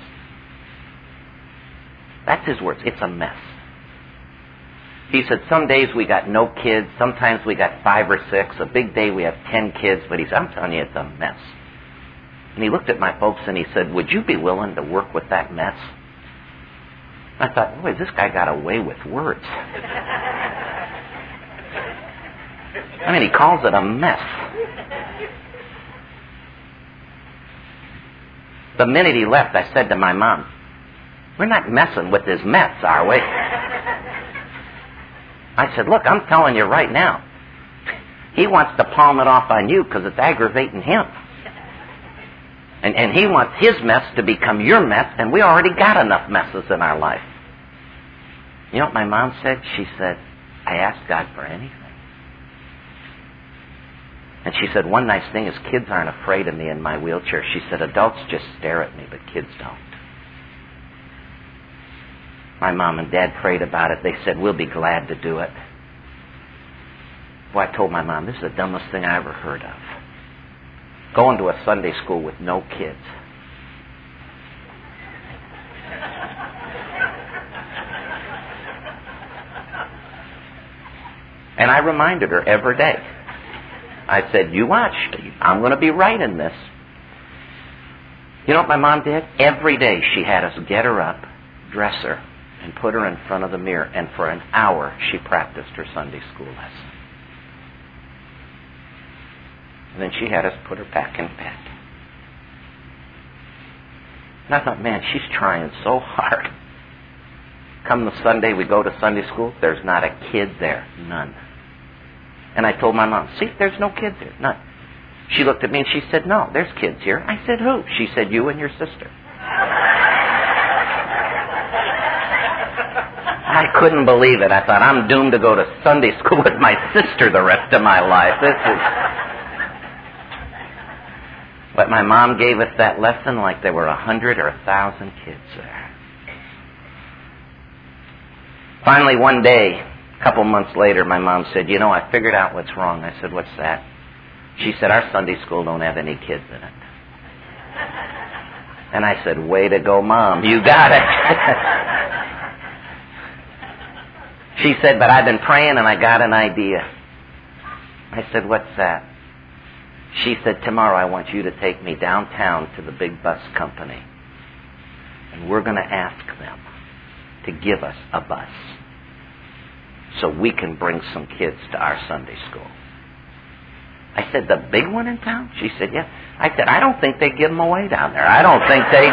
That's his words. It's a mess. He said, some days we got no kids. Sometimes we got five or six. A big day we have ten kids. But he said, I'm telling you, it's a mess. And he looked at my folks and he said, would you be willing to work with that mess? I thought, boy, this guy got away with words. I mean, he calls it a mess. The minute he left, I said to my mom, we're not messing with his mess, are we? I said, look, I'm telling you right now, he wants to palm it off on you because it's aggravating him. And, and he wants his mess to become your mess, and we already got enough messes in our life. You know what my mom said? She said, I asked God for anything. And she said, one nice thing is kids aren't afraid of me in my wheelchair. She said, adults just stare at me, but kids don't. My mom and dad prayed about it. They said, we'll be glad to do it. Well, I told my mom, this is the dumbest thing I ever heard of. Going to a Sunday school with no kids. And I reminded her every day. I said, you watch. I'm going to be right in this. You know what my mom did? Every day she had us get her up, dress her, and put her in front of the mirror. And for an hour she practiced her Sunday school lesson. And then she had us put her back in bed. And I thought, man, she's trying so hard. Come the Sunday we go to Sunday school, there's not a kid there. None. And I told my mom, see, there's no kids here. None. She looked at me and she said, no, there's kids here. I said, who? She said, you and your sister. I couldn't believe it. I thought, I'm doomed to go to Sunday school with my sister the rest of my life. This is... But my mom gave us that lesson like there were a hundred or a thousand kids there. Finally, one day, a couple months later, my mom said, you know, I figured out what's wrong. I said, what's that? She said, our Sunday school don't have any kids in it. And I said, way to go, Mom. You got it. She said, but I've been praying and I got an idea. I said, what's that? She said, tomorrow I want you to take me downtown to the big bus company. And we're going to ask them to give us a bus so we can bring some kids to our Sunday school. I said, the big one in town? She said, yeah. I said, I don't think they give them away down there. I don't think they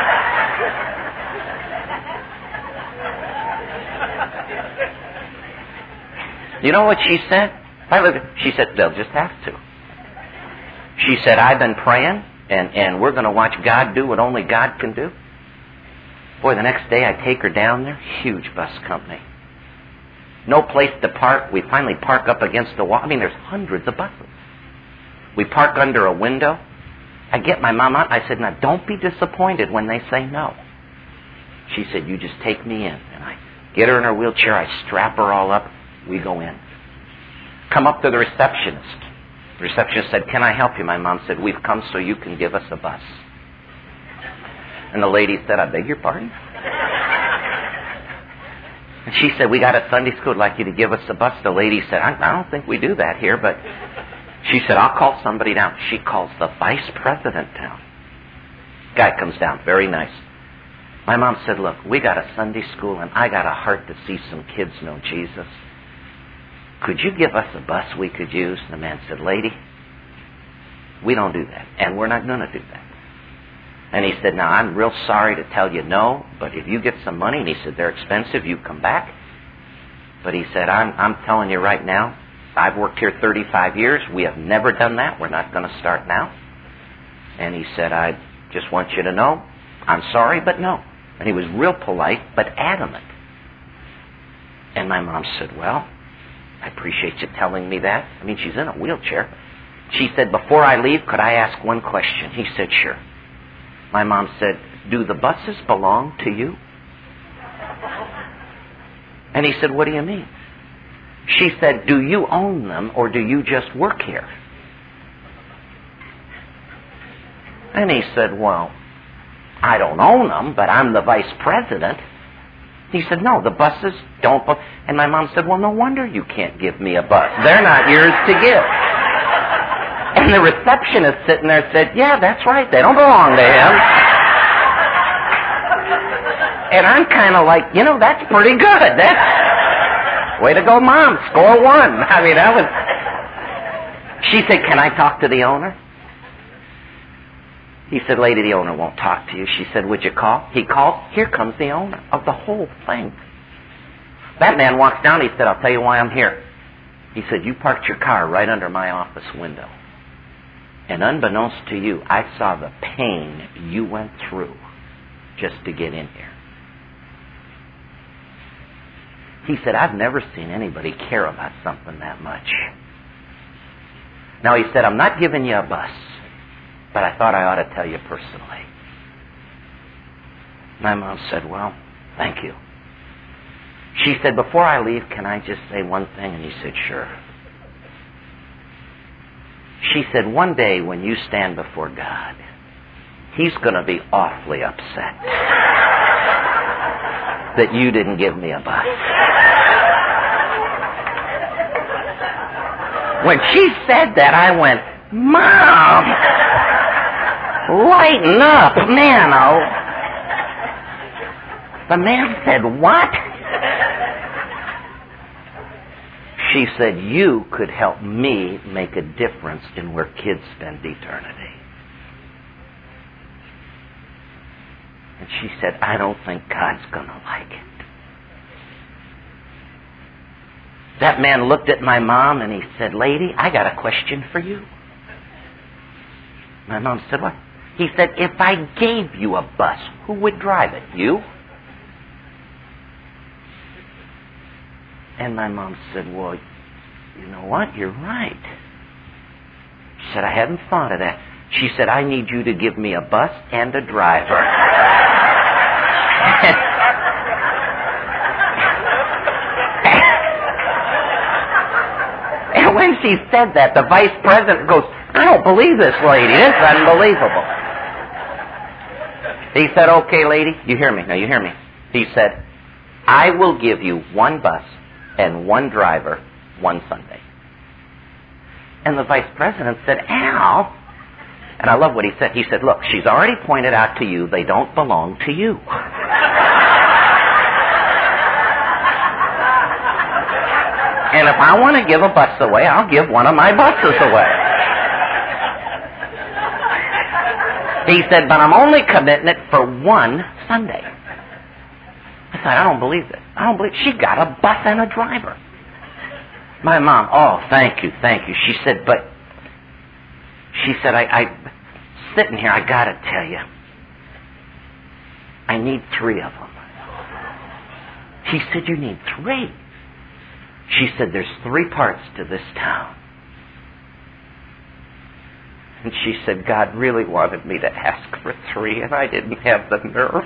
do. You know what she said? I looked at, she said, they'll just have to. She said, I've been praying, and, and we're going to watch God do what only God can do. Boy, the next day I take her down there. Huge bus company. No place to park. We finally park up against the wall. I mean, there's hundreds of buses. We park under a window. I get my mom out. I said, now, don't be disappointed when they say no. She said, you just take me in. And I get her in her wheelchair. I strap her all up. We go in. Come up to the receptionist. The receptionist said, can I help you? My mom said, we've come so you can give us a bus. And the lady said, I beg your pardon? And she said, we got a Sunday school, I'd like you to give us a bus. The lady said, I, I don't think we do that here, but she said, I'll call somebody down. She calls the vice president down. Guy comes down, very nice. My mom said, look, we got a Sunday school and I got a heart to see some kids know Jesus. Could you give us a bus we could use? And the man said, lady, we don't do that, and we're not going to do that. And he said, now, I'm real sorry to tell you no, but if you get some money, and he said, they're expensive, you come back. But he said, I'm, I'm telling you right now, I've worked here thirty-five years. We have never done that. We're not going to start now. And he said, I just want you to know, I'm sorry, but no. And he was real polite, but adamant. And my mom said, well, I appreciate you telling me that. I mean, she's in a wheelchair. She said, before I leave, could I ask one question? He said, sure. My mom said, do the buses belong to you? And he said, what do you mean? She said, do you own them or do you just work here? And he said, well, I don't own them, but I'm the vice president. He said, no, the buses don't belong. And my mom said, well, no wonder you can't give me a bus. They're not yours to give. And the receptionist sitting there said, yeah, that's right, they don't belong to him. And I'm kind of like, you know, that's pretty good. That's, way to go, Mom, score one. I mean, that was... She said, can I talk to the owner? He said, lady, the owner won't talk to you. She said, would you call? He called. Here comes the owner of the whole thing. That man walks down. He said, I'll tell you why I'm here. He said, you parked your car right under my office window. And unbeknownst to you, I saw the pain you went through just to get in here. He said, I've never seen anybody care about something that much. Now, he said, I'm not giving you a bus, but I thought I ought to tell you personally. My mom said, well, thank you. She said, before I leave, can I just say one thing? And he said, sure. She said, one day when you stand before God, He's going to be awfully upset that you didn't give me a bus. When she said that, I went, Mom, lighten up, man. Oh. The man said, what? She said, you could help me make a difference in where kids spend eternity. And she said, I don't think God's going to like it. That man looked at my mom and he said, lady, I got a question for you. My mom said, what? He said, if I gave you a bus, who would drive it? You? And my mom said, well, you know what? You're right. She said, I hadn't thought of that. She said, I need you to give me a bus and a driver. And when she said that, the vice president goes, I don't believe this lady. This is unbelievable. He said, okay, lady, you hear me. Now, you hear me. He said, I will give you one bus and one driver one Sunday. And the vice president said, Al. And I love what he said. He said, look, she's already pointed out to you they don't belong to you. And if I want to give a bus away, I'll give one of my buses away. He said, but I'm only committing it for one Sunday. I said, I don't believe this. I don't believe she got a bus and a driver. My mom, oh, thank you, thank you. She said, but, she said, I, I sitting here, I got to tell you, I need three of them. He said, you need three? She said, there's three parts to this town. And she said, God really wanted me to ask for three, and I didn't have the nerve.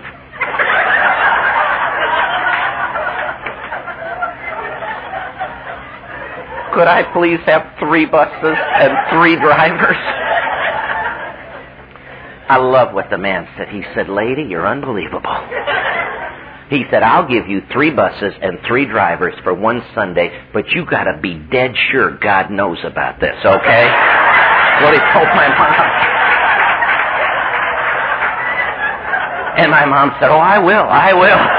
could I please have three buses and three drivers? I love what the man said. He said, lady, you're unbelievable. He said, I'll give you three buses and three drivers for one Sunday, but you got to be dead sure God knows about this, okay? That's what he told my mom. And my mom said, oh, I will, I will.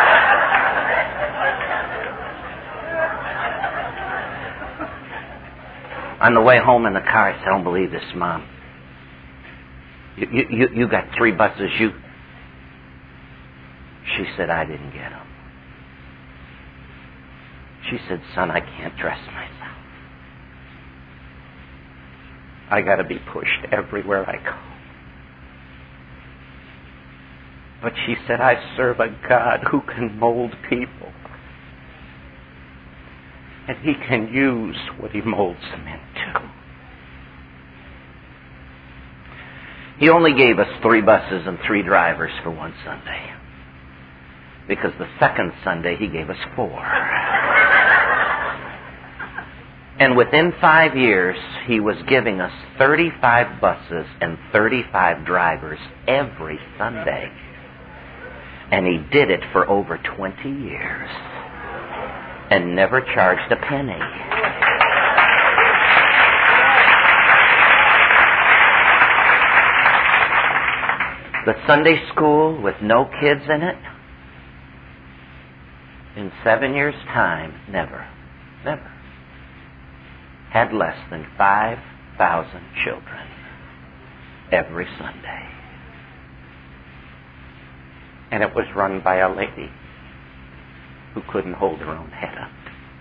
On the way home in the car, I said, I don't believe this, Mom. You, you, you got three buses, you... She said, I didn't get them. She said, son, I can't dress myself. I got to be pushed everywhere I go. But she said, I serve a God who can mold people. And He can use what He molds them into. He only gave us three buses and three drivers for one Sunday. Because the second Sunday He gave us four. And within five years, He was giving us thirty-five buses and thirty-five drivers every Sunday. And He did it for over twenty years. And never charged a penny. The Sunday school with no kids in it, in seven years' time, never, never, had less than five thousand children every Sunday. And it was run by a lady who couldn't hold her own head up.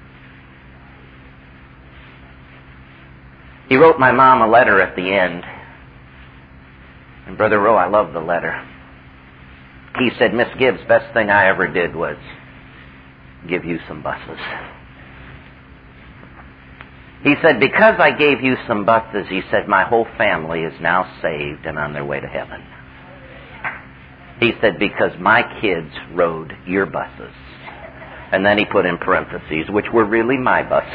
He wrote my mom a letter at the end. And Brother Rowe, I love the letter. He said, Miss Gibbs, best thing I ever did was give you some buses. He said, because I gave you some buses, he said, my whole family is now saved and on their way to heaven. He said, because my kids rode your buses. And then he put in parentheses, which were really my buses.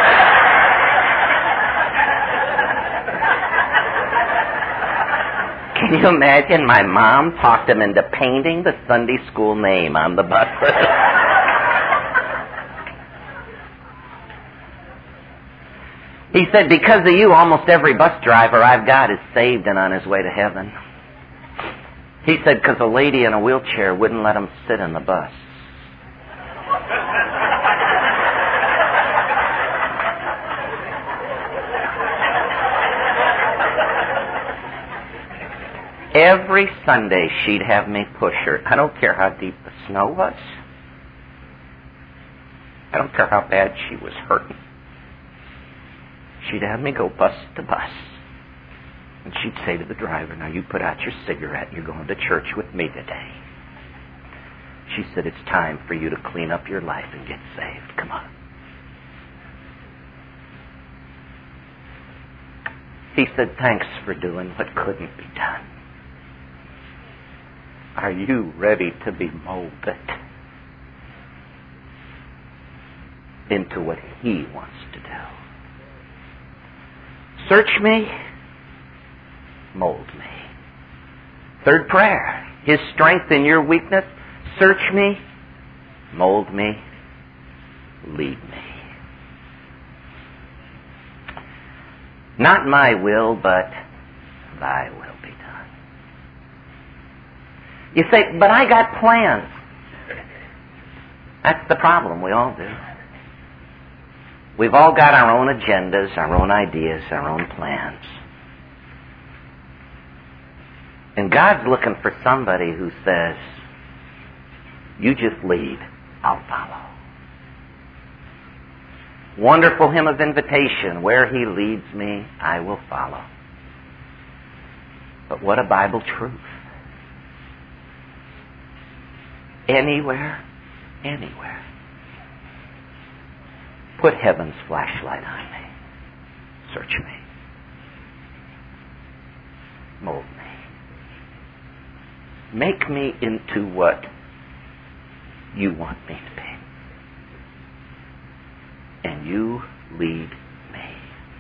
Can you imagine? My mom talked him into painting the Sunday school name on the buses. He said, because of you, almost every bus driver I've got is saved and on his way to heaven. He said, because a lady in a wheelchair wouldn't let him sit in the bus. Every Sunday she'd have me push her. I don't care how deep the snow was. I don't care how bad she was hurting. She'd have me go bus to bus. And she'd say to the driver, now you put out your cigarette, you're going to church with me today. She said, it's time for you to clean up your life and get saved. Come on. He said, thanks for doing what couldn't be done. Are you ready to be molded into what He wants to do? Search me, mold me. Third prayer, His strength in your weakness. Search me, mold me, lead me. Not my will, but Thy will be done. You say, but I got plans. That's the problem. We all do. We've all got our own agendas, our own ideas, our own plans. And God's looking for somebody who says, you just lead, I'll follow. Wonderful hymn of invitation. Where He leads me, I will follow. But what a Bible truth. Anywhere, anywhere. Put heaven's flashlight on me. Search me. Mold me. Make me into what You want me to be. And You lead me.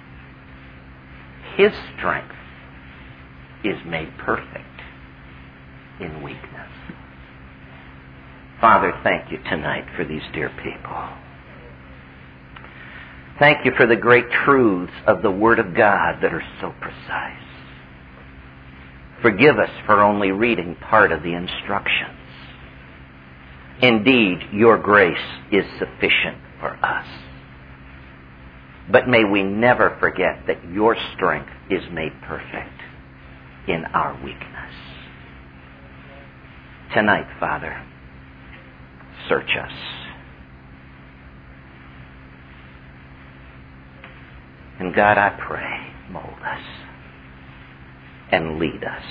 His strength is made perfect in weakness. Father, thank you tonight for these dear people. Thank you for the great truths of the Word of God that are so precise. Forgive us for only reading part of the instructions. Indeed, your grace is sufficient for us. But may we never forget that your strength is made perfect in our weakness. Tonight, Father, search us. And God, I pray, mold us and lead us.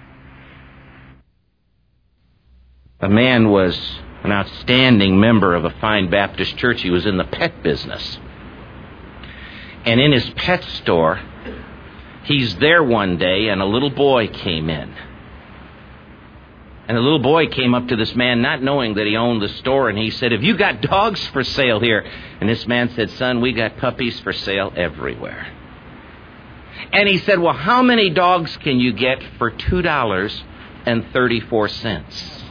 A man was an outstanding member of a fine Baptist church. He was in the pet business. And in his pet store, he's there one day, and a little boy came in. And the little boy came up to this man, not knowing that he owned the store, and he said, "Have you got dogs for sale here?" And this man said, "Son, we got puppies for sale everywhere." And he said, "Well, how many dogs can you get for two dollars and thirty-four cents?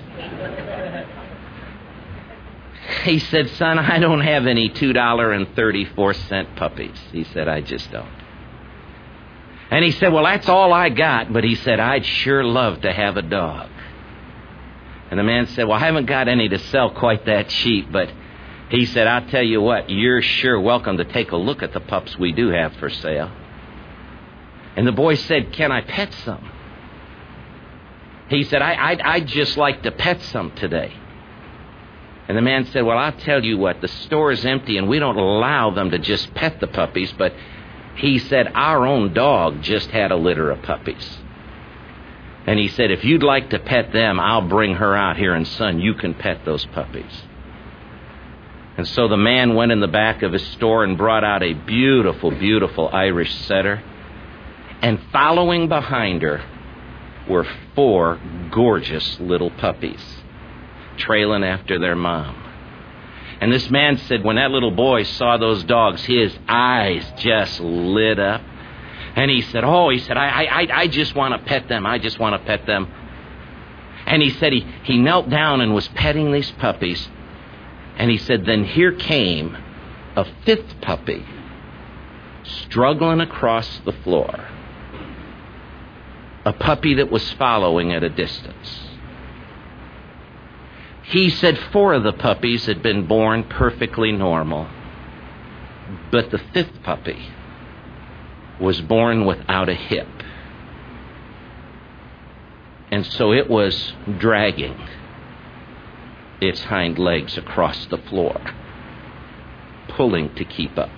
He said, "Son, I don't have any two dollars and thirty-four cents puppies." He said, "I just don't." And he said, "Well, that's all I got." But he said, "I'd sure love to have a dog." And the man said, "Well, I haven't got any to sell quite that cheap." But he said, "I'll tell you what, you're sure welcome to take a look at the pups we do have for sale." And the boy said, "Can I pet some?" He said, I, I'd, I'd just like to pet some today. And the man said, "Well, I'll tell you what, the store is empty and we don't allow them to just pet the puppies." But he said, "Our own dog just had a litter of puppies. And he said, if you'd like to pet them, I'll bring her out here, and son, you can pet those puppies." And so the man went in the back of his store and brought out a beautiful, beautiful Irish setter. And following behind her were four gorgeous little puppies, trailing after their mom. And this man said when that little boy saw those dogs, his eyes just lit up. And he said, oh, he said, I I, I just want to pet them. I just want to pet them. And he said he, he knelt down and was petting these puppies. And he said, then here came a fifth puppy struggling across the floor. A puppy that was following at a distance. He said four of the puppies had been born perfectly normal. But the fifth puppy was born without a hip. And so it was dragging its hind legs across the floor, pulling to keep up.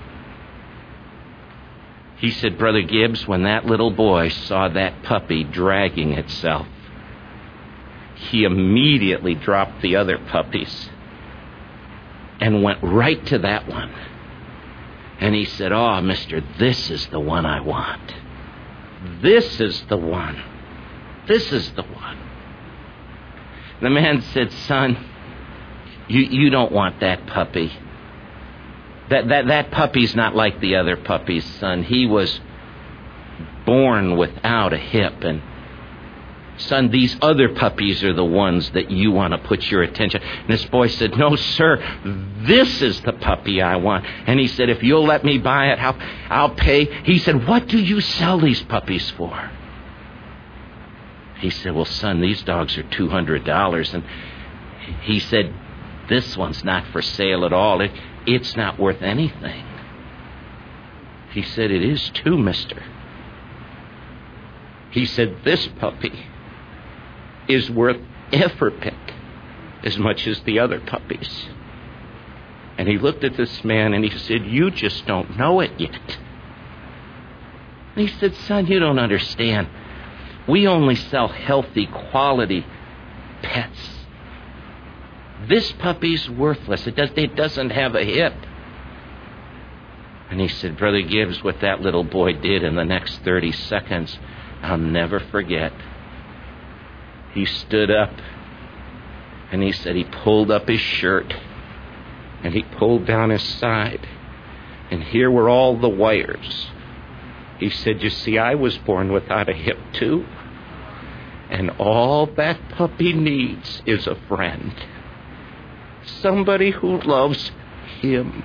He said, Brother Gibbs, when that little boy saw that puppy dragging itself, he immediately dropped the other puppies and went right to that one. And he said, oh, mister, this is the one I want. This is the one. This is the one. The man said, son, you, you don't want that puppy. That, that, that puppy's not like the other puppies, son. He was born without a hip. And son, these other puppies are the ones that you want to put your attention. And this boy said, no, sir, this is the puppy I want. And he said, if you'll let me buy it, I'll, I'll pay. He said, what do you sell these puppies for? He said, well, son, these dogs are two hundred dollars. And he said, this one's not for sale at all. It, it's not worth anything. He said, it is too, mister. He said, this puppy is worth every pick as much as the other puppies. And he looked at this man and he said, you just don't know it yet. And he said, son, you don't understand. We only sell healthy, quality pets. This puppy's worthless. It, does, it doesn't have a hip. And he said, Brother Gibbs, what that little boy did in the next thirty seconds, I'll never forget. He stood up and he said he pulled up his shirt and he pulled down his side And here were all the wires. He said, you see, I was born without a hip too. And all that puppy needs is a friend. Somebody who loves him.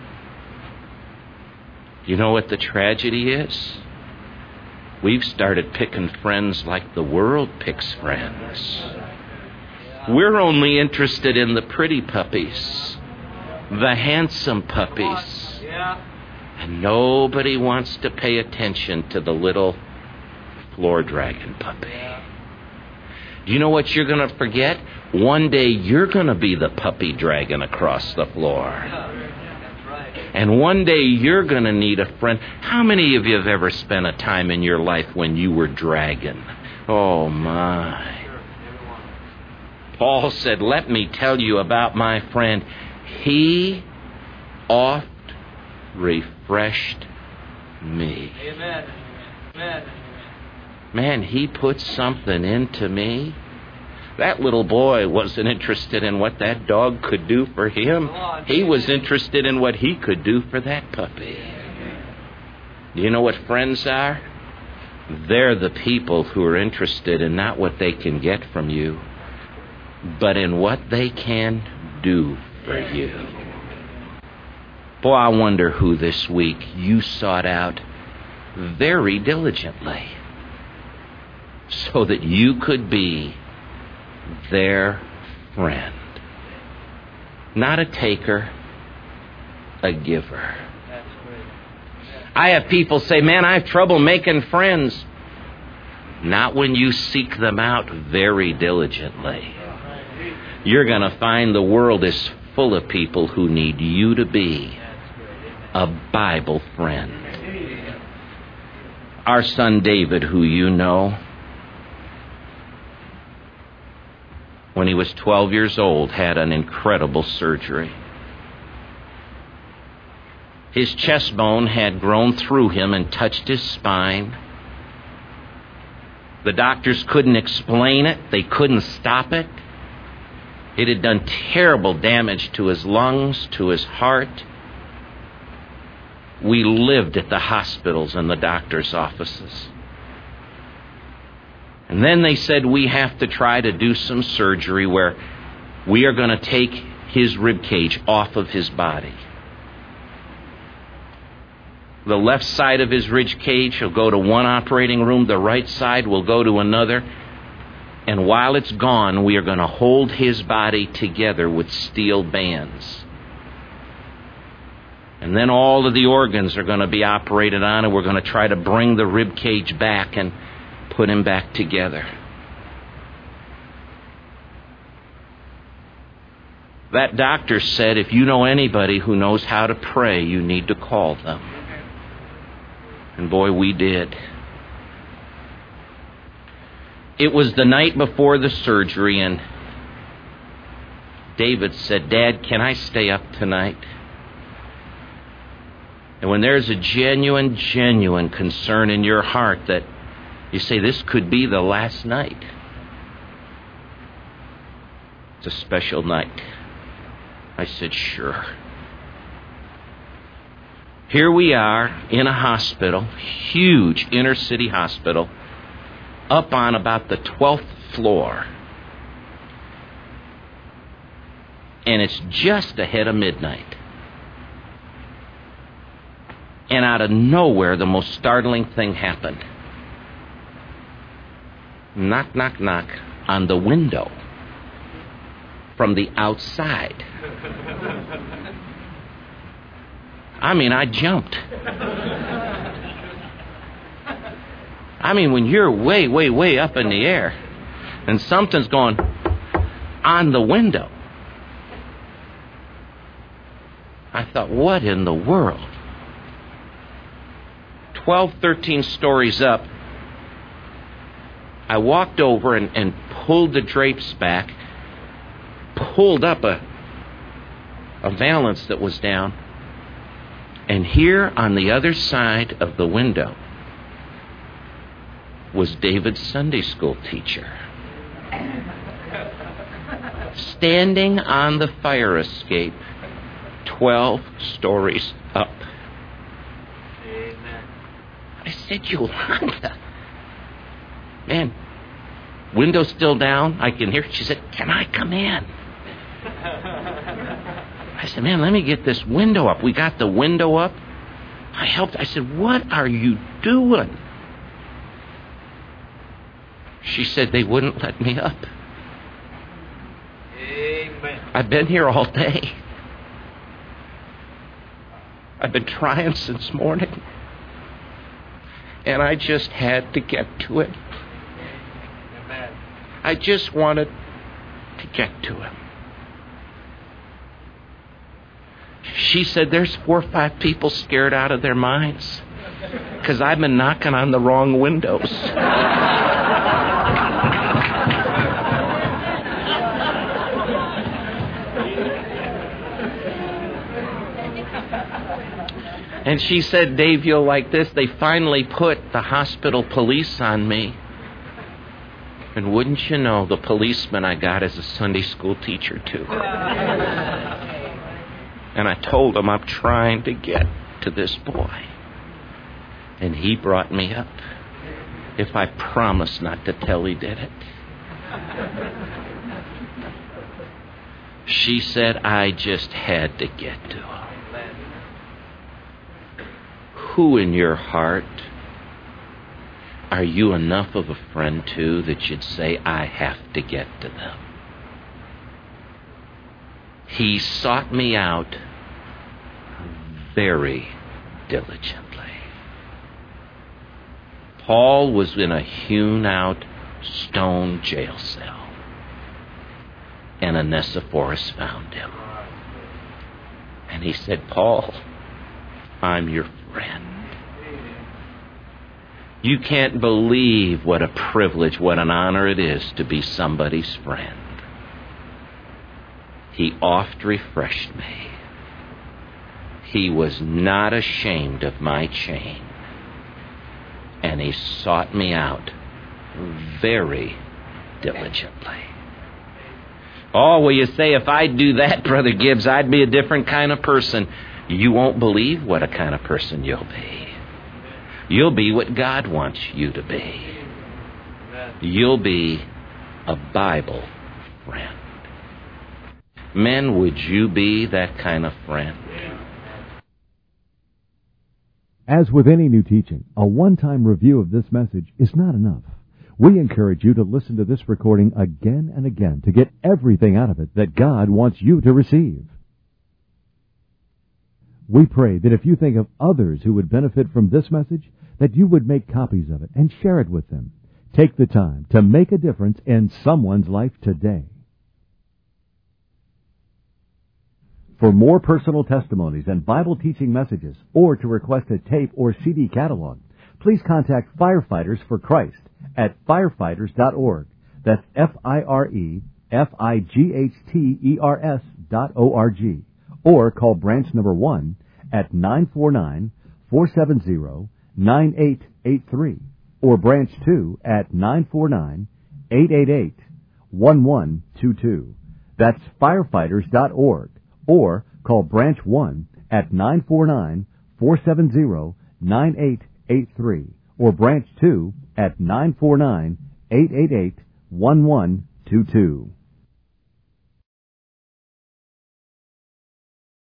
You know what the tragedy is? We've started picking friends like the world picks friends. We're only interested in the pretty puppies, the handsome puppies. And nobody wants to pay attention to the little floor dragon puppy. Do you know what you're going to forget? One day you're going to be the puppy dragging across the floor. And one day you're going to need a friend. How many of you have ever spent a time in your life when you were dragging? Oh, my. Paul said, let me tell you about my friend. He oft refreshed me. Amen. Amen. Man, he put something into me. That little boy wasn't interested in what that dog could do for him. He was interested in what he could do for that puppy. Do you know what friends are? They're the people who are interested in not what they can get from you, but in what they can do for you. Boy, I wonder who this week you sought out very diligently so that you could be their friend. Not a taker, a giver. I have people say, man, I have trouble making friends. Not when you seek them out very diligently. You're going to find the world is full of people who need you to be a Bible friend. Our son David, who you know, when he was twelve years old, had an incredible surgery. His chest bone had grown through him and touched his spine. The doctors couldn't explain it. They couldn't stop it. It had done terrible damage to his lungs, to his heart. We lived at the hospitals and the doctor's offices. And then they said we have to try to do some surgery where we are going to take his rib cage off of his body. The left side of his rib cage will go to one operating room. The right side will go to another. And while it's gone, we are going to hold his body together with steel bands. And then all of the organs are going to be operated on, and we're going to try to bring the rib cage back and put him back together. That doctor said, if you know anybody who knows how to pray, you need to call them. And boy, we did. It was the night before the surgery, and David said, Dad, can I stay up tonight? And when there's a genuine, genuine concern in your heart that you say, this could be the last night. It's a special night. I said, sure. Here we are in a hospital, huge inner city hospital, up on about the twelfth floor. And it's just ahead of midnight. And out of nowhere, the most startling thing happened. Knock, knock, knock on the window from the outside. I mean, I jumped. I mean, when you're way, way, way up in the air and something's going on the window, I thought, what in the world? twelve, thirteen stories up, I walked over and, and pulled the drapes back, pulled up a, a valance that was down, and here on the other side of the window was David's Sunday school teacher, standing on the fire escape, twelve stories up. said, Yolanda. Man, window's still down. I can hear. She said, can I come in? I said, man, let me get this window up. We got the window up. I helped. I said, what are you doing? She said, they wouldn't let me up. Amen. I've been here all day. I've been trying since morning. And I just had to get to him. Amen. I just wanted to get to him. She said, there's four or five people scared out of their minds because I've been knocking on the wrong windows. And she said, Dave, you'll like this. They finally put the hospital police on me. And wouldn't you know, the policeman I got is a Sunday school teacher, too. And I told him I'm trying to get to this boy. And he brought me up. If I promise not to tell he did it. She said, I just had to get to him. Who in your heart are you enough of a friend to that you'd say, I have to get to them? He sought me out very diligently. Paul was in a hewn-out stone jail cell, and Onesiphorus found him. And he said, Paul, I'm your friend. You can't believe what a privilege, what an honor it is to be somebody's friend. He oft refreshed me. He was not ashamed of my chain. And he sought me out very diligently. Oh, well, you say, if I'd do that, Brother Gibbs, I'd be a different kind of person. You won't believe what a kind of person you'll be. You'll be what God wants you to be. You'll be a Bible friend. Men, would you be that kind of friend? As with any new teaching, a one-time review of this message is not enough. We encourage you to listen to this recording again and again to get everything out of it that God wants you to receive. We pray that if you think of others who would benefit from this message, that you would make copies of it and share it with them. Take the time to make a difference in someone's life today. For more personal testimonies and Bible teaching messages, or to request a tape or C D catalog, please contact Firefighters for Christ at firefighters dot org. That's F I R E F I G H T E R S dot O R G. Or call branch number one at nine four nine, four seven zero, nine eight eight three. Or branch two at nine four nine, eight eight eight, one one two two. That's firefighters dot org. Or call branch one at nine four nine, four seven zero, nine eight eight three. Or branch two at nine four nine, eight eight eight, one one two two.